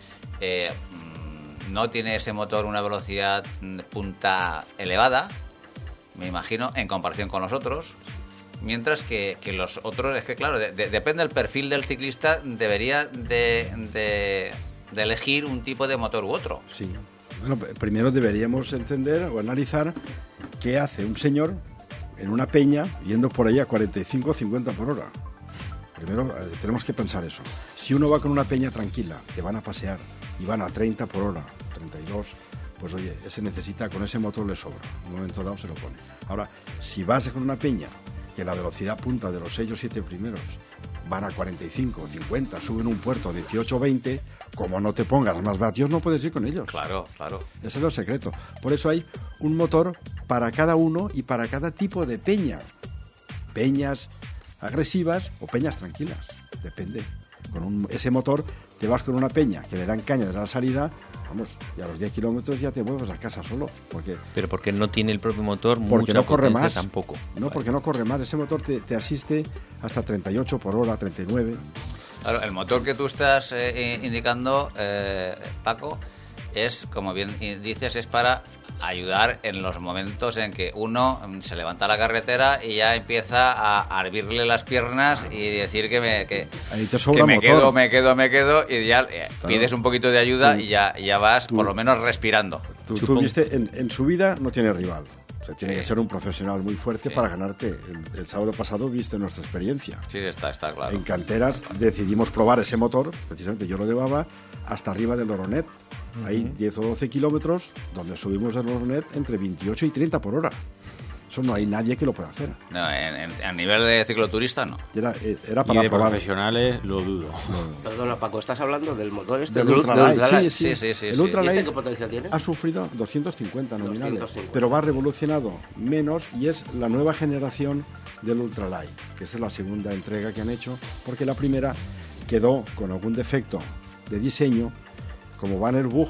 no tiene ese motor una velocidad punta elevada, me imagino, en comparación con los otros. Mientras que los otros, es que claro, depende del perfil del ciclista, debería de elegir un tipo de motor u otro. Sí. Bueno, primero deberíamos entender o analizar qué hace un señor en una peña yendo por ahí a 45 o 50 por hora. Primero tenemos que pensar eso. Si uno va con una peña tranquila, que van a pasear y van a 30 por hora, 32, pues oye, ese necesita, con ese motor le sobra. En un momento dado se lo pone. Ahora, si vas con una peña que la velocidad punta de los 6 o 7 primeros van a 45, 50, suben un puerto 18 o 20, como no te pongas más vatios no puedes ir con ellos. Claro, claro. Ese es el secreto. Por eso hay un motor para cada uno y para cada tipo de peña. Peñas agresivas o peñas tranquilas, depende. Con ese motor te vas con una peña que le dan caña de la salida, vamos, y a los 10 kilómetros ya te vuelves a casa solo. Pero porque no tiene el propio motor, porque no corre más. Tampoco. No, vale. Porque no corre más. Ese motor te asiste hasta 38 por hora, 39. Claro, el motor que tú estás indicando, Paco, es, como bien dices, es para ayudar en los momentos en que uno se levanta a la carretera y ya empieza a hervirle las piernas y decir que me quedo y ya pides un poquito de ayuda y ya vas por lo menos respirando. Tú viste, en su vida no tiene rival. O sea, tiene que ser un profesional muy fuerte para ganarte. El sábado pasado viste nuestra experiencia. Sí, está claro. En Canteras decidimos probar ese motor, precisamente yo lo llevaba hasta arriba del Oronet. Hay 10 o 12 kilómetros donde subimos el Oronet entre 28 y 30 por hora. Eso no hay nadie que lo pueda hacer. No, a nivel de cicloturista no. Era para y de probar. Profesionales lo dudo. Perdona, Paco, ¿estás hablando del motor este? Del Ultralight. Sí. El Ultralight, ¿este qué potencia tiene? Ha sufrido 250 nominales, 250. pero va revolucionado menos y es la nueva generación del Ultralight, que esta es la segunda entrega que han hecho, porque la primera quedó con algún defecto de diseño. Como va en el buje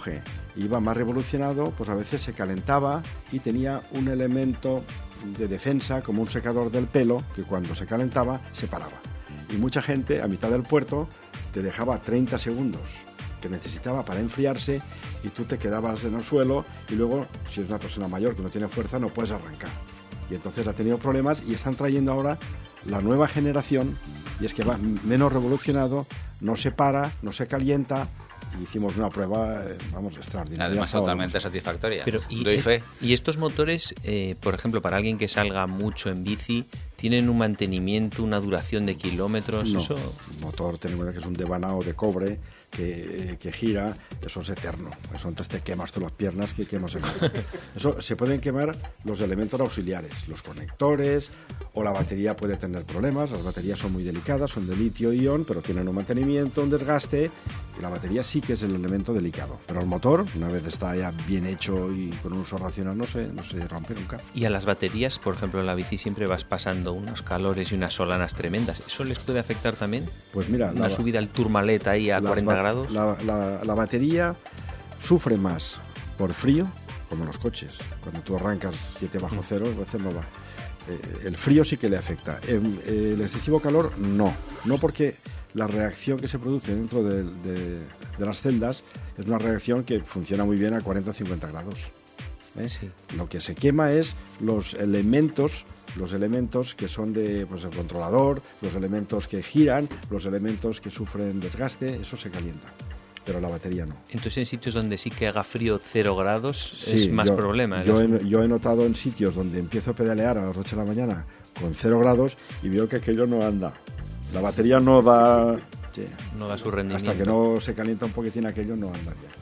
iba más revolucionado, pues a veces se calentaba y tenía un elemento de defensa como un secador del pelo que cuando se calentaba se paraba. Y mucha gente a mitad del puerto te dejaba 30 segundos que necesitaba para enfriarse y tú te quedabas en el suelo y luego, si es una persona mayor que no tiene fuerza, no puedes arrancar. Y entonces ha tenido problemas y están trayendo ahora la nueva generación, y es que va menos revolucionado, no se para, no se calienta. Y hicimos una prueba, extraordinaria. Además, totalmente satisfactoria. Pero, doy fe. ¿Y estos motores, por ejemplo, para alguien que salga mucho en bici, tienen un mantenimiento, una duración de kilómetros? No, ¿Eso? el motor, ten en cuenta que es un devanado de cobre que gira, eso es eterno. Eso antes te quemas tú las piernas que quemas el motor. Eso se pueden quemar los elementos auxiliares, los conectores, o la batería puede tener problemas. Las baterías son muy delicadas, son de litio-ion, pero tienen un mantenimiento, un desgaste, y la batería sí que es el elemento delicado. Pero el motor, una vez está ya bien hecho y con un uso racional, no se rompe nunca. Y a las baterías, por ejemplo, en la bici siempre vas pasando unos calores y unas solanas tremendas. ¿Eso les puede afectar también? Pues mira, una subida al Tourmalet ahí a 40 grados. La batería sufre más por frío, como los coches. Cuando tú arrancas 7 bajo cero, a veces no va. El frío sí que le afecta. El excesivo calor, no. No, porque la reacción que se produce dentro de las celdas es una reacción que funciona muy bien a 40-50 grados. Sí. Lo que se quema es los elementos que son el controlador, los elementos que giran, los elementos que sufren desgaste, eso se calienta, pero la batería no. Entonces, en sitios donde sí que haga frío 0 grados, sí, es más problema. Yo he notado en sitios donde empiezo a pedalear a las 8 de la mañana con 0 grados y veo que aquello no anda. La batería no da... Sí, no da su rendimiento. Hasta que no se calienta un poquitín aquello no anda bien.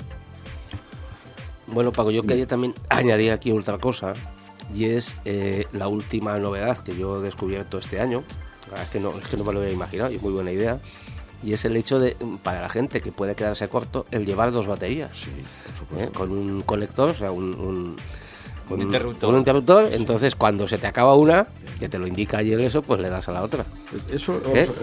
Bueno, Paco, yo quería también añadir aquí otra cosa, y es la última novedad que yo he descubierto este año. Es que no me lo había imaginado, y es muy buena idea, y es el hecho de, para la gente que puede quedarse corto, el llevar 2 baterías. Sí, por supuesto. Con un conector, o sea, un interruptor. Entonces cuando se te acaba una, que te lo indica ayer eso, pues le das a la otra. Eso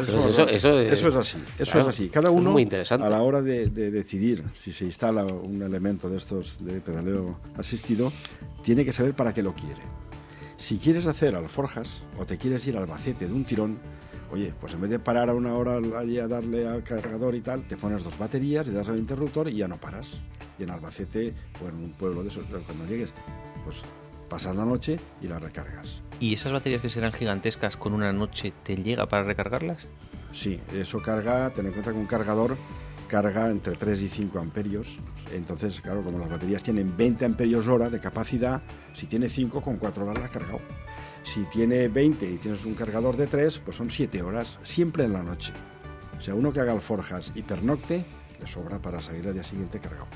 es así. Eso es así. Cada uno, muy interesante, a la hora de decidir si se instala un elemento de estos de pedaleo asistido, tiene que saber para qué lo quiere. Si quieres hacer alforjas o te quieres ir al Albacete de un tirón, oye, pues en vez de parar a una hora allí a darle al cargador y tal, te pones 2 baterías, le das al interruptor y ya no paras. Y en Albacete o en un pueblo de esos, cuando llegues, pues pasas la noche y las recargas. ¿Y esas baterías que serán gigantescas, con una noche te llega para recargarlas? Sí, eso carga, ten en cuenta que un cargador carga entre 3 y 5 amperios. Entonces, claro, como las baterías tienen 20 amperios hora de capacidad, si tiene 5, con 4 horas la has cargado. Si tiene 20 y tienes un cargador de 3, pues son 7 horas, siempre en la noche. O sea, uno que haga alforjas y pernocte, le sobra para salir al día siguiente cargado.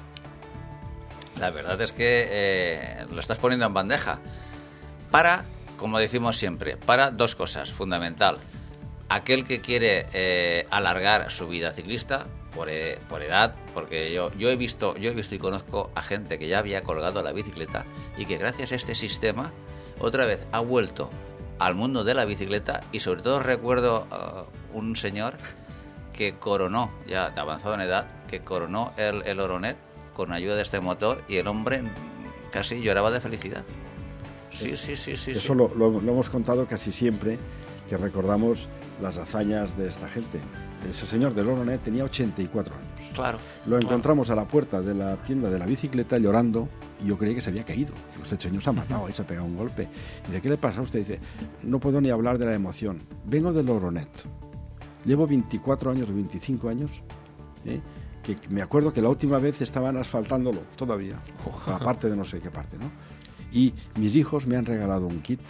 La verdad es que lo estás poniendo en bandeja. Para, como decimos siempre, para 2 cosas. Fundamental. Aquel que quiere alargar su vida ciclista por edad, porque yo he visto y conozco a gente que ya había colgado la bicicleta y que gracias a este sistema otra vez ha vuelto al mundo de la bicicleta. Y sobre todo recuerdo un señor que coronó, ya de avanzado en edad, que coronó el Oronet con ayuda de este motor, y el hombre casi lloraba de felicidad. Sí. Eso lo hemos contado casi siempre, que recordamos las hazañas de esta gente. Ese señor del Oronet tenía 84 años. Claro. Lo encontramos a la puerta de la tienda de la bicicleta llorando, y yo creí que se había caído. Este señor se ha matado, se ha pegado un golpe. Y dice, ¿qué le pasa a usted? Dice, no puedo ni hablar de la emoción. Vengo del Oronet. Llevo 24 años o 25 años, que me acuerdo que la última vez estaban asfaltándolo todavía, aparte de no sé qué parte, ¿no? Y mis hijos me han regalado un kit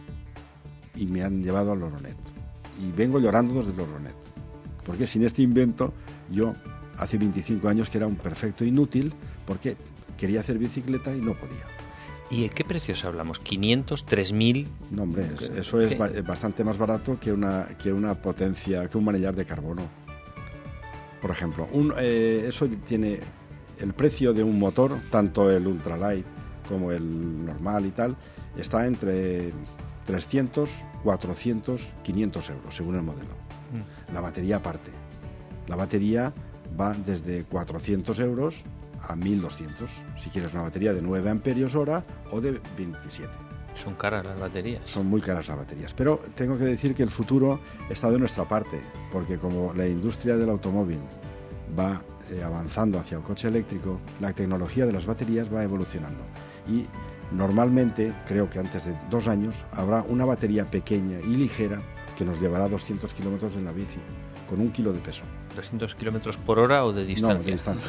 y me han llevado al Oronet. Y vengo llorando desde el Oronet. Porque sin este invento, yo hace 25 años que era un perfecto inútil, porque quería hacer bicicleta y no podía. ¿Y de qué precios hablamos? ¿500, 3.000? No, hombre, eso es bastante más barato que una potencia, que un manillar de carbono. Por ejemplo, eso tiene el precio de un motor, tanto el ultralight como el normal y tal, está entre 300, 400, 500 euros, según el modelo. La batería aparte. La batería va desde 400 euros a 1.200. Si quieres una batería de 9 amperios hora o de 27. Son caras las baterías. Son muy caras las baterías. Pero tengo que decir que el futuro está de nuestra parte, porque como la industria del automóvil va avanzando hacia el coche eléctrico, la tecnología de las baterías va evolucionando. Y normalmente, creo que antes de 2 años, habrá una batería pequeña y ligera que nos llevará 200 kilómetros en la bici, con 1 kilo de peso. ¿200 kilómetros por hora o de distancia? No, de distancia.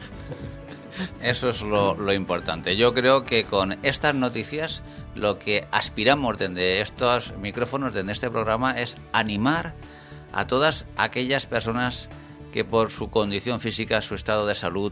Eso es lo importante. Yo creo que con estas noticias lo que aspiramos desde estos micrófonos, desde este programa, es animar a todas aquellas personas que por su condición física, su estado de salud,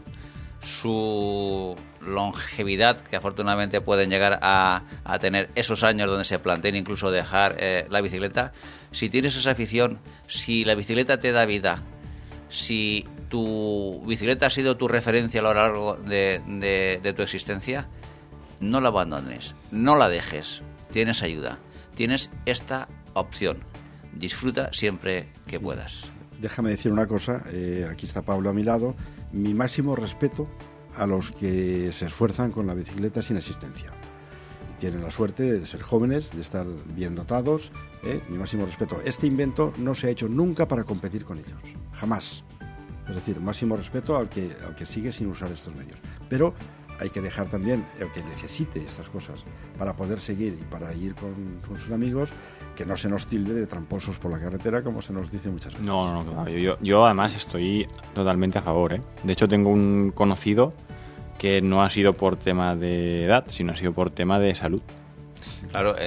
su longevidad, que afortunadamente pueden llegar a tener esos años donde se planteen incluso dejar la bicicleta, si tienes esa afición, si la bicicleta te da vida, si tu bicicleta ha sido tu referencia a lo largo de tu existencia, no la abandones, no la dejes, tienes ayuda, tienes esta opción, disfruta siempre que puedas. Déjame decir una cosa, aquí está Pablo a mi lado, mi máximo respeto a los que se esfuerzan con la bicicleta sin asistencia. Tienen la suerte de ser jóvenes, de estar bien dotados, mi máximo respeto. Este invento no se ha hecho nunca para competir con ellos, jamás. Es decir, máximo respeto al que sigue sin usar estos medios. Pero hay que dejar también el que necesite estas cosas para poder seguir y para ir con sus amigos, que no se nos tilde de tramposos por la carretera, como se nos dice muchas veces. No, claro. Yo además estoy totalmente a favor, ¿eh? De hecho, tengo un conocido que no ha sido por tema de edad, sino ha sido por tema de salud. Claro,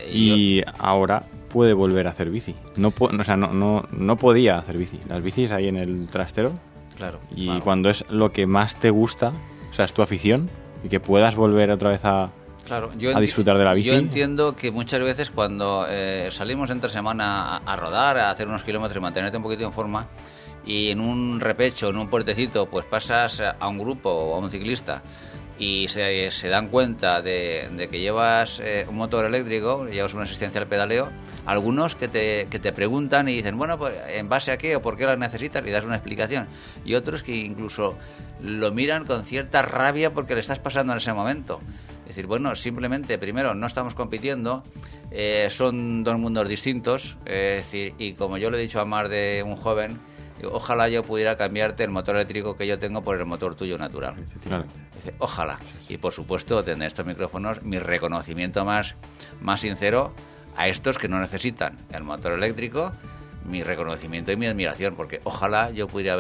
ahora puede volver a hacer bici. No podía hacer bici. Las bicis ahí en el trastero. Claro. Y bueno, cuando es lo que más te gusta, o sea, es tu afición, y que puedas volver otra vez a disfrutar de la bici. Yo entiendo que muchas veces cuando salimos entre semana a rodar, a hacer unos kilómetros y mantenerte un poquito en forma, y en un repecho, en un puertecito, pues pasas a un grupo o a un ciclista y se dan cuenta de que llevas un motor eléctrico, llevas una asistencia al pedaleo, algunos que te preguntan y dicen, bueno, pues ¿en base a qué o por qué las necesitas? Y das una explicación. Y otros que incluso lo miran con cierta rabia porque le estás pasando en ese momento. Es decir, bueno, simplemente, primero, no estamos compitiendo, son dos mundos distintos, es decir, y como yo le he dicho a más de un joven, ojalá yo pudiera cambiarte el motor eléctrico que yo tengo por el motor tuyo natural. Claro. Ojalá. Y por supuesto, tener estos micrófonos, mi reconocimiento más sincero a estos que no necesitan el motor eléctrico, mi reconocimiento y mi admiración, porque ojalá yo pudiera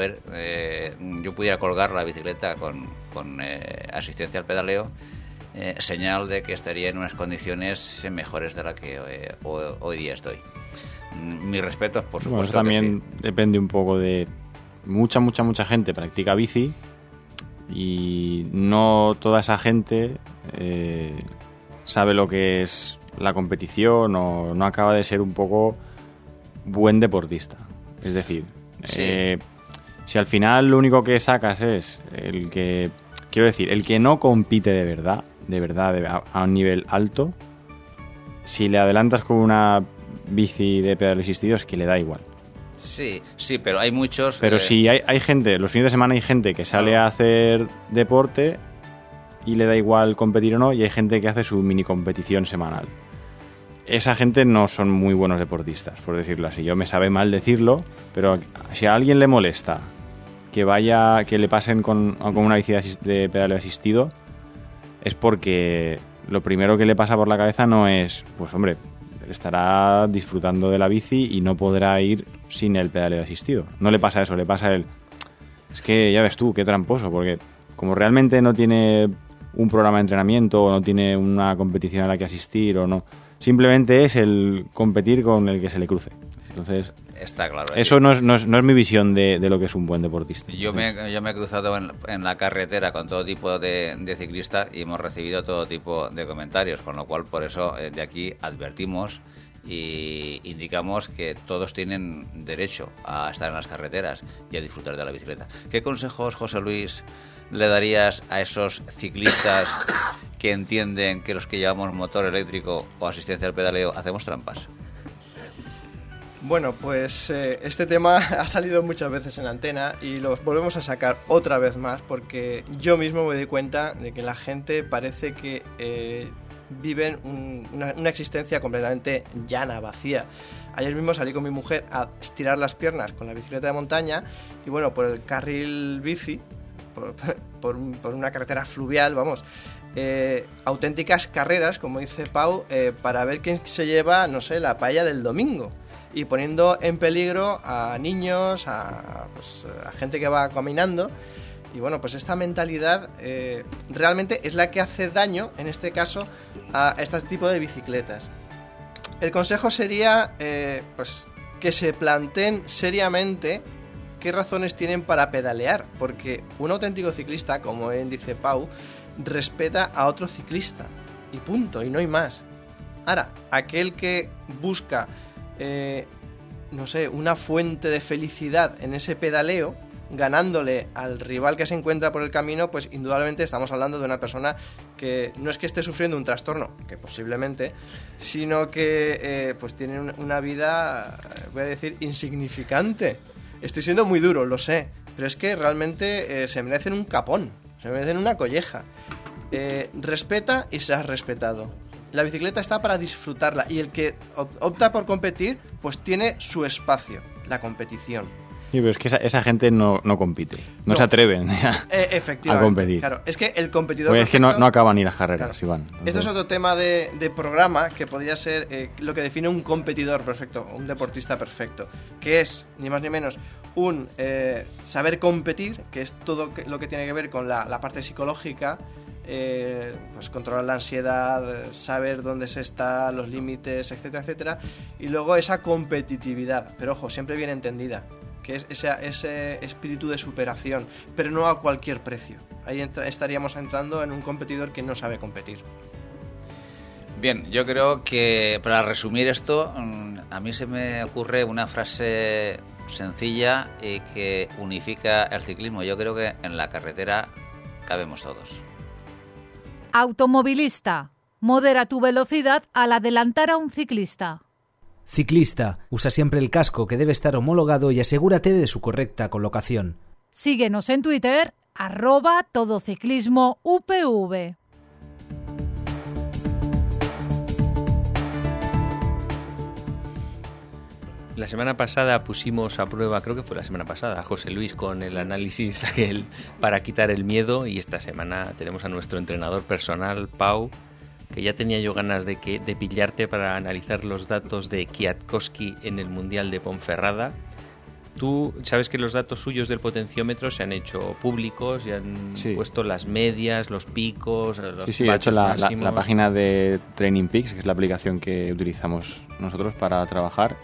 colgar la bicicleta con asistencia al pedaleo, señal de que estaría en unas condiciones mejores de la que hoy día estoy. Mis respetos, por supuesto. Bueno, eso también sí. Depende un poco de mucha gente practica bici y no toda esa gente sabe lo que es la competición o no acaba de ser un poco buen deportista. Es decir, sí. Si al final lo único que sacas es el que no compite de verdad a un nivel alto, si le adelantas con una bici de pedal asistido es que le da igual. Sí, pero hay muchos... Pero si hay gente, los fines de semana hay gente que sale a hacer deporte y le da igual competir o no, y hay gente que hace su mini competición semanal. Esa gente no son muy buenos deportistas, por decirlo así. Yo me sabe mal decirlo, pero si a alguien le molesta que le pasen con una bici de pedaleo asistido, es porque lo primero que le pasa por la cabeza no es, pues hombre, estará disfrutando de la bici y no podrá ir sin el pedaleo asistido. No le pasa eso, le pasa es que ya ves tú, qué tramposo, porque como realmente no tiene un programa de entrenamiento o no tiene una competición a la que asistir o no, simplemente es el competir con el que se le cruce. Entonces, está claro. Eso no es mi visión de lo que es un buen deportista. Yo me he cruzado en la carretera con todo tipo de ciclistas y hemos recibido todo tipo de comentarios, con lo cual por eso de aquí advertimos y indicamos que todos tienen derecho a estar en las carreteras y a disfrutar de la bicicleta. ¿Qué consejos, José Luis, le darías a esos ciclistas que entienden que los que llevamos motor eléctrico o asistencia al pedaleo hacemos trampas? Bueno, pues este tema ha salido muchas veces en la antena y lo volvemos a sacar otra vez más porque yo mismo me doy cuenta de que la gente parece que viven una existencia completamente llana, vacía. Ayer mismo salí con mi mujer a estirar las piernas con la bicicleta de montaña y bueno, por el carril bici, por una carretera fluvial, vamos, auténticas carreras, como dice Pau, para ver quién se lleva, no sé, la paella del domingo. Y poniendo en peligro a niños, a gente que va caminando. Y bueno, pues esta mentalidad realmente es la que hace daño, en este caso, a este tipo de bicicletas. El consejo sería pues que se planteen seriamente qué razones tienen para pedalear, porque un auténtico ciclista, como bien dice Pau, respeta a otro ciclista, y punto, y no hay más. Ahora, aquel que busca no sé, una fuente de felicidad en ese pedaleo, ganándole al rival que se encuentra por el camino, pues indudablemente estamos hablando de una persona que no es que esté sufriendo un trastorno, que posiblemente, sino que pues tiene una vida, voy a decir, insignificante. Estoy siendo muy duro, lo sé, pero es que realmente se merecen un capón, se merecen una colleja. Respeta y serás respetado. La bicicleta está para disfrutarla y el que opta por competir, pues tiene su espacio, la competición. Sí, pero es que esa gente no compite, no se atreven efectivamente, a competir. Claro, es que el competidor pues perfecto, es que no acaban ni las carreras, claro. Iván. Entonces... Esto es otro tema de programa que podría ser lo que define un competidor perfecto, un deportista perfecto, que es, ni más ni menos, un saber competir, que es todo lo que tiene que ver con la parte psicológica, pues controlar la ansiedad, saber dónde se está, los límites, etcétera, etcétera, y luego esa competitividad, pero ojo, siempre bien entendida, que es ese espíritu de superación, pero no a cualquier precio. Ahí estaríamos entrando en un competidor que no sabe competir. Bien, yo creo que para resumir esto, a mí se me ocurre una frase sencilla y que unifica el ciclismo. Yo creo que en la carretera cabemos todos. Automovilista, modera tu velocidad al adelantar a un ciclista. Ciclista, usa siempre el casco que debe estar homologado y asegúrate de su correcta colocación. Síguenos en Twitter, @todociclismoupv. La semana pasada pusimos a prueba, creo que fue la semana pasada, a José Luis con el análisis aquel para quitar el miedo, y esta semana tenemos a nuestro entrenador personal, Pau, que ya tenía yo ganas de pillarte para analizar los datos de Kwiatkowski en el Mundial de Ponferrada. Tú sabes que los datos suyos del potenciómetro se han hecho públicos y han puesto las medias, los picos, los he hecho la página de Training Peaks, que es la aplicación que utilizamos nosotros para trabajar.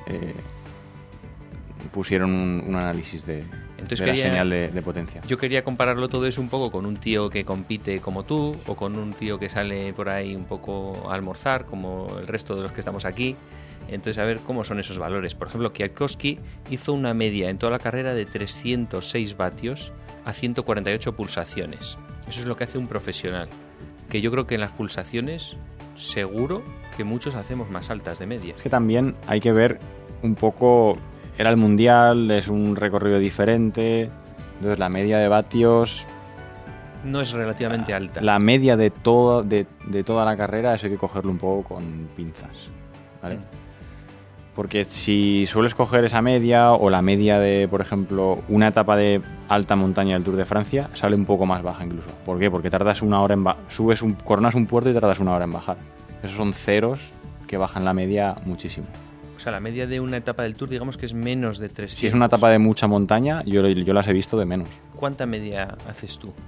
Pusieron un análisis de la señal de potencia. Yo quería compararlo todo eso un poco con un tío que compite como tú, o con un tío que sale por ahí un poco a almorzar, como el resto de los que estamos aquí. Entonces, a ver cómo son esos valores. Por ejemplo, Kwiatkowski hizo una media en toda la carrera de 306 vatios a 148 pulsaciones. Eso es lo que hace un profesional. Que yo creo que en las pulsaciones, seguro que muchos hacemos más altas de media. Es que también hay que ver un poco... Era el Mundial, es un recorrido diferente, entonces la media de vatios... No es relativamente alta. La media de toda la carrera, eso hay que cogerlo un poco con pinzas, ¿vale? Porque si sueles coger esa media, o la media de, por ejemplo, una etapa de alta montaña del Tour de Francia, sale un poco más baja incluso. ¿Por qué? Porque tardas una hora coronas un puerto y tardas una hora en bajar. Esos son ceros que bajan la media muchísimo. O sea, la media de una etapa del Tour, digamos que es menos de 300. Si es una etapa de mucha montaña, yo las he visto de menos. ¿Cuánta media haces tú?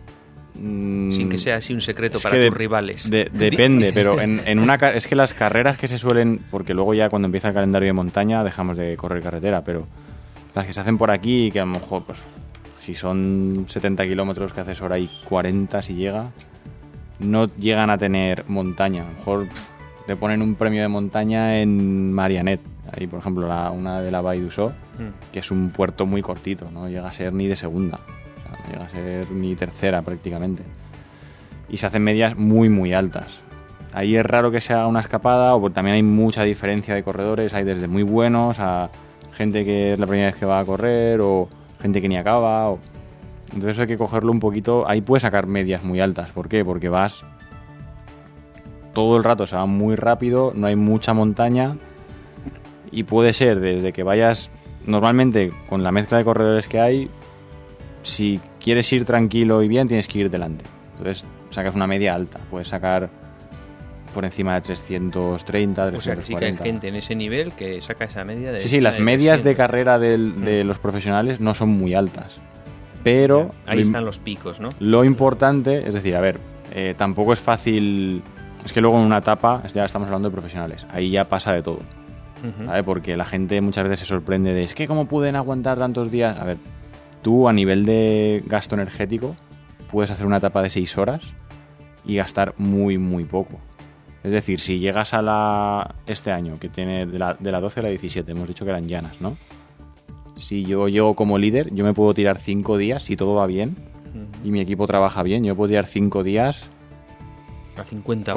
Sin que sea así un secreto para tus rivales. Depende, pero es que las carreras que se suelen... Porque luego ya cuando empieza el calendario de montaña dejamos de correr carretera, pero las que se hacen por aquí, que a lo mejor, pues si son 70 kilómetros que haces hora y 40 si llega, no llegan a tener montaña. A lo mejor te ponen un premio de montaña en Marianet, ahí por ejemplo una de la Vall d'Uixó, que es un puerto muy cortito, no llega a ser ni de segunda, o sea, no llega a ser ni tercera prácticamente, y se hacen medias muy muy altas. ahí es raro que sea una escapada, o porque también hay mucha diferencia de corredores, hay desde muy buenos a gente que es la primera vez que va a correr, o gente que ni acaba, entonces hay que cogerlo un poquito, ahí puedes sacar medias muy altas. ¿Por qué? Porque vas todo el rato, se va muy rápido, no hay mucha montaña, y puede ser desde que vayas, normalmente con la mezcla de corredores que hay, si quieres ir tranquilo y bien, tienes que ir delante. Entonces sacas una media alta, puedes sacar por encima de 330, 340. O sea, que sí que hay gente en ese nivel que saca esa media de... Sí, las medias de carrera de los profesionales no son muy altas, pero... Ahí están los picos, ¿no? Lo importante, es decir, a ver, tampoco es fácil... Es que luego en una etapa, ya estamos hablando de profesionales, ahí ya pasa de todo, ¿vale? Porque la gente muchas veces se sorprende de, es que ¿cómo pueden aguantar tantos días? A ver, tú a nivel de gasto energético puedes hacer una etapa de 6 horas y gastar muy, muy poco. Es decir, si llegas a este año, que tiene de la 12 a la 17, hemos dicho que eran llanas, ¿no? Si yo llego como líder, yo me puedo tirar 5 días, si todo va bien, y mi equipo trabaja bien, yo puedo tirar 5 días a 50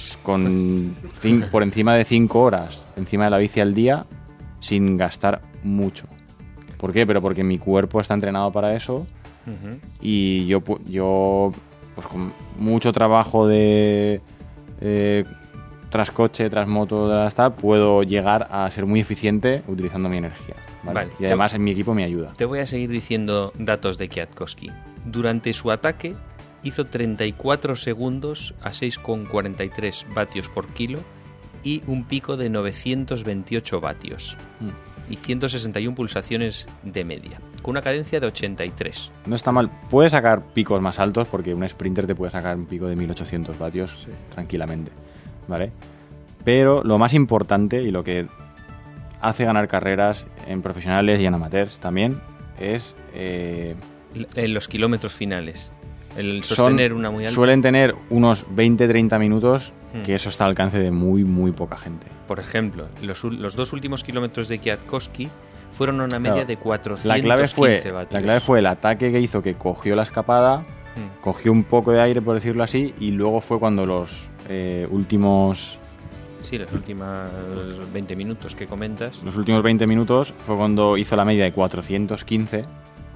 por encima de 5 horas, encima de la bici al día, sin gastar mucho. ¿Por qué? Pero porque mi cuerpo está entrenado para eso, y yo pues con mucho trabajo de... tras coche, tras moto, puedo llegar a ser muy eficiente utilizando mi energía, ¿vale? Y además en mi equipo me ayuda. Te voy a seguir diciendo datos de Kwiatkowski. Durante su ataque hizo 34 segundos a 6,43 vatios por kilo y un pico de 928 vatios y 161 pulsaciones de media, con una cadencia de 83. No está mal. Puedes sacar picos más altos, porque un sprinter te puede sacar un pico de 1800 vatios tranquilamente, ¿vale? Pero lo más importante y lo que hace ganar carreras en profesionales y en amateurs también es... en los kilómetros finales. El sostener una muy alta. Suelen tener unos 20-30 minutos, que eso está al alcance de muy, muy poca gente. Por ejemplo, los 2 últimos kilómetros de Kwiatkowski fueron a una media de 415 vatios. La clave fue el ataque que hizo, que cogió la escapada, cogió un poco de aire, por decirlo así, y luego fue cuando los últimos... Sí, los últimos 20 minutos que comentas. Los últimos 20 minutos fue cuando hizo la media de 415,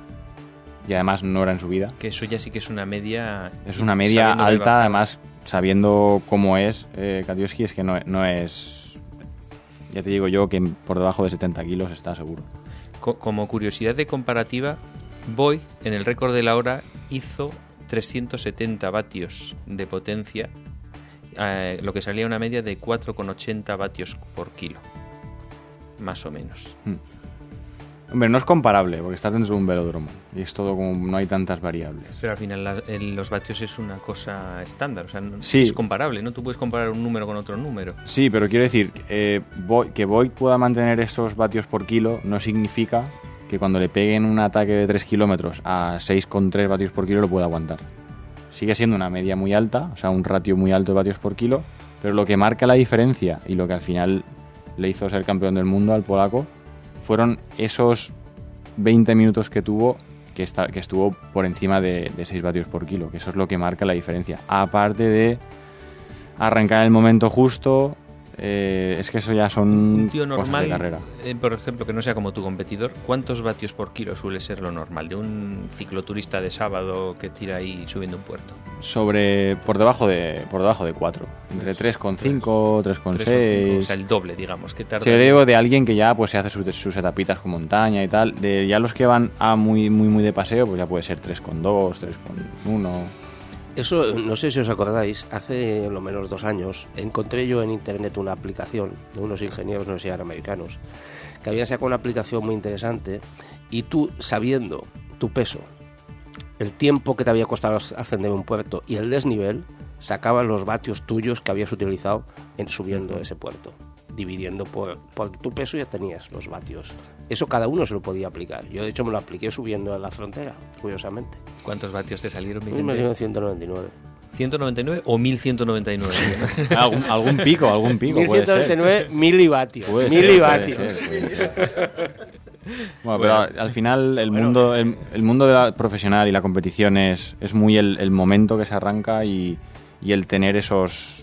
y además no era en subida. Que eso ya sí que es una media... Es una media alta, además, sabiendo cómo es Kwiatkowski, es que no es... Ya te digo yo que por debajo de 70 kilos está seguro. Como curiosidad de comparativa, Boy en el récord de la hora hizo 370 vatios de potencia, lo que salía una media de 4,80 vatios por kilo, más o menos. Hombre, no es comparable, porque estás dentro de un velódromo y es todo como no hay tantas variables. Pero al final los vatios es una cosa estándar, o sea, sí, es comparable, ¿no? Tú puedes comparar un número con otro número. Sí, pero quiero decir, que Boyd pueda mantener esos vatios por kilo no significa que cuando le peguen un ataque de 3 kilómetros a 6,3 vatios por kilo lo pueda aguantar. Sigue siendo una media muy alta, o sea, un ratio muy alto de vatios por kilo, pero lo que marca la diferencia y lo que al final le hizo ser campeón del mundo al polaco fueron esos 20 minutos que tuvo, que estuvo por encima de 6 vatios por kilo, que eso es lo que marca la diferencia. Aparte de arrancar el momento justo, es que eso ya son un tío normal, cosas de carrera. Por ejemplo, que no sea como tu competidor, ¿cuántos vatios por kilo suele ser lo normal de un cicloturista de sábado que tira ahí subiendo un puerto? Por debajo de 4, entre 3,5, 3,6. O sea, el doble, digamos, que tarda. Te digo de alguien que ya pues se hace sus etapitas con montaña y tal, de ya los que van a muy muy muy de paseo, pues ya puede ser 3,2, 3,1. Eso, no sé si os acordáis, hace lo menos 2 años encontré yo en internet una aplicación de unos ingenieros, no sé si eran americanos, que habían sacado una aplicación muy interesante y tú, sabiendo tu peso, el tiempo que te había costado ascender un puerto y el desnivel, sacabas los vatios tuyos que habías utilizado en subiendo ese puerto. Dividiendo por tu peso ya tenías los vatios. Eso cada uno se lo podía aplicar. Yo de hecho me lo apliqué subiendo a la frontera, curiosamente. ¿Cuántos vatios te salieron? Me salieron 199. ¿199 o 1199? algún pico 1199 milivatios. Milivatios. Puede ser. Bueno, pero al final el mundo de la profesional y la competición es muy el momento que se arranca y el tener esos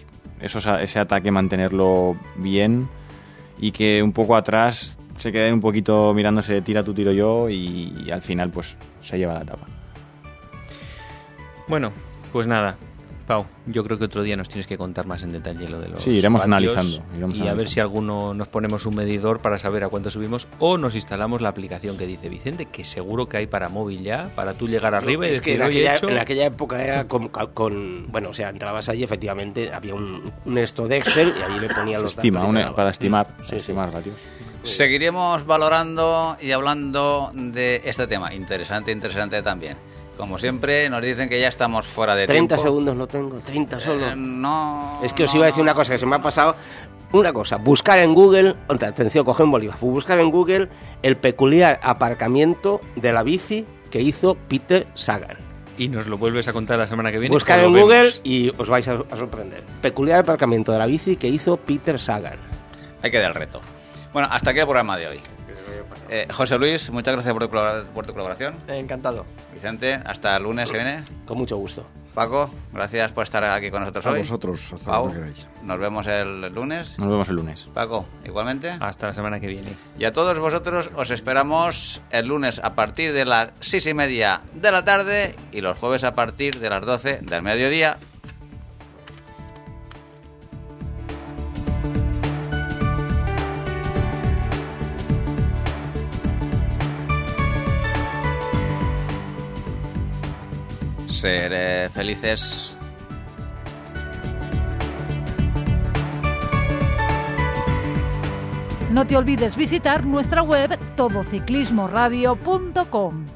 ese ataque mantenerlo bien y que un poco atrás se quede un poquito mirándose tira tú, tiro yo y al final pues se lleva la etapa. Bueno, pues nada, Pau, yo creo que otro día nos tienes que contar más en detalle lo de los Sí, iremos vatios analizando. A ver si alguno nos ponemos un medidor para saber a cuánto subimos o nos instalamos la aplicación que dice Vicente, que seguro que hay para móvil ya, para tú llegar arriba y es que decir, en aquella época era bueno, o sea, entrabas allí, efectivamente, había un esto de Excel y allí le ponían los datos. Para estimar ratios. Seguiremos valorando y hablando de este tema. Interesante también. Como siempre, nos dicen que ya estamos fuera de 30 tiempo. segundos no tengo, 30 solo. No. Es que os iba a decir una cosa que se me ha pasado. Una cosa, buscar en Google, atención, coge un bolígrafo, buscar en Google el peculiar aparcamiento de la bici que hizo Peter Sagan. Y nos lo vuelves a contar la semana que viene. Buscar en Google y os vais a sorprender. Peculiar aparcamiento de la bici que hizo Peter Sagan. Hay que dar el reto. Bueno, hasta aquí el programa de hoy. José Luis, muchas gracias por tu colaboración. Encantado. Vicente, hasta el lunes que viene. Con mucho gusto. Paco, gracias por estar aquí con nosotros hoy. A vosotros, hasta Pau, cuando queráis. nos vemos el lunes. Nos vemos el lunes. Paco, igualmente. Hasta la semana que viene. Y a todos vosotros os esperamos el lunes a partir de las 6:30 de la tarde y los jueves a partir de las 12 del mediodía. Ser felices. No te olvides visitar nuestra web todociclismoradio.com.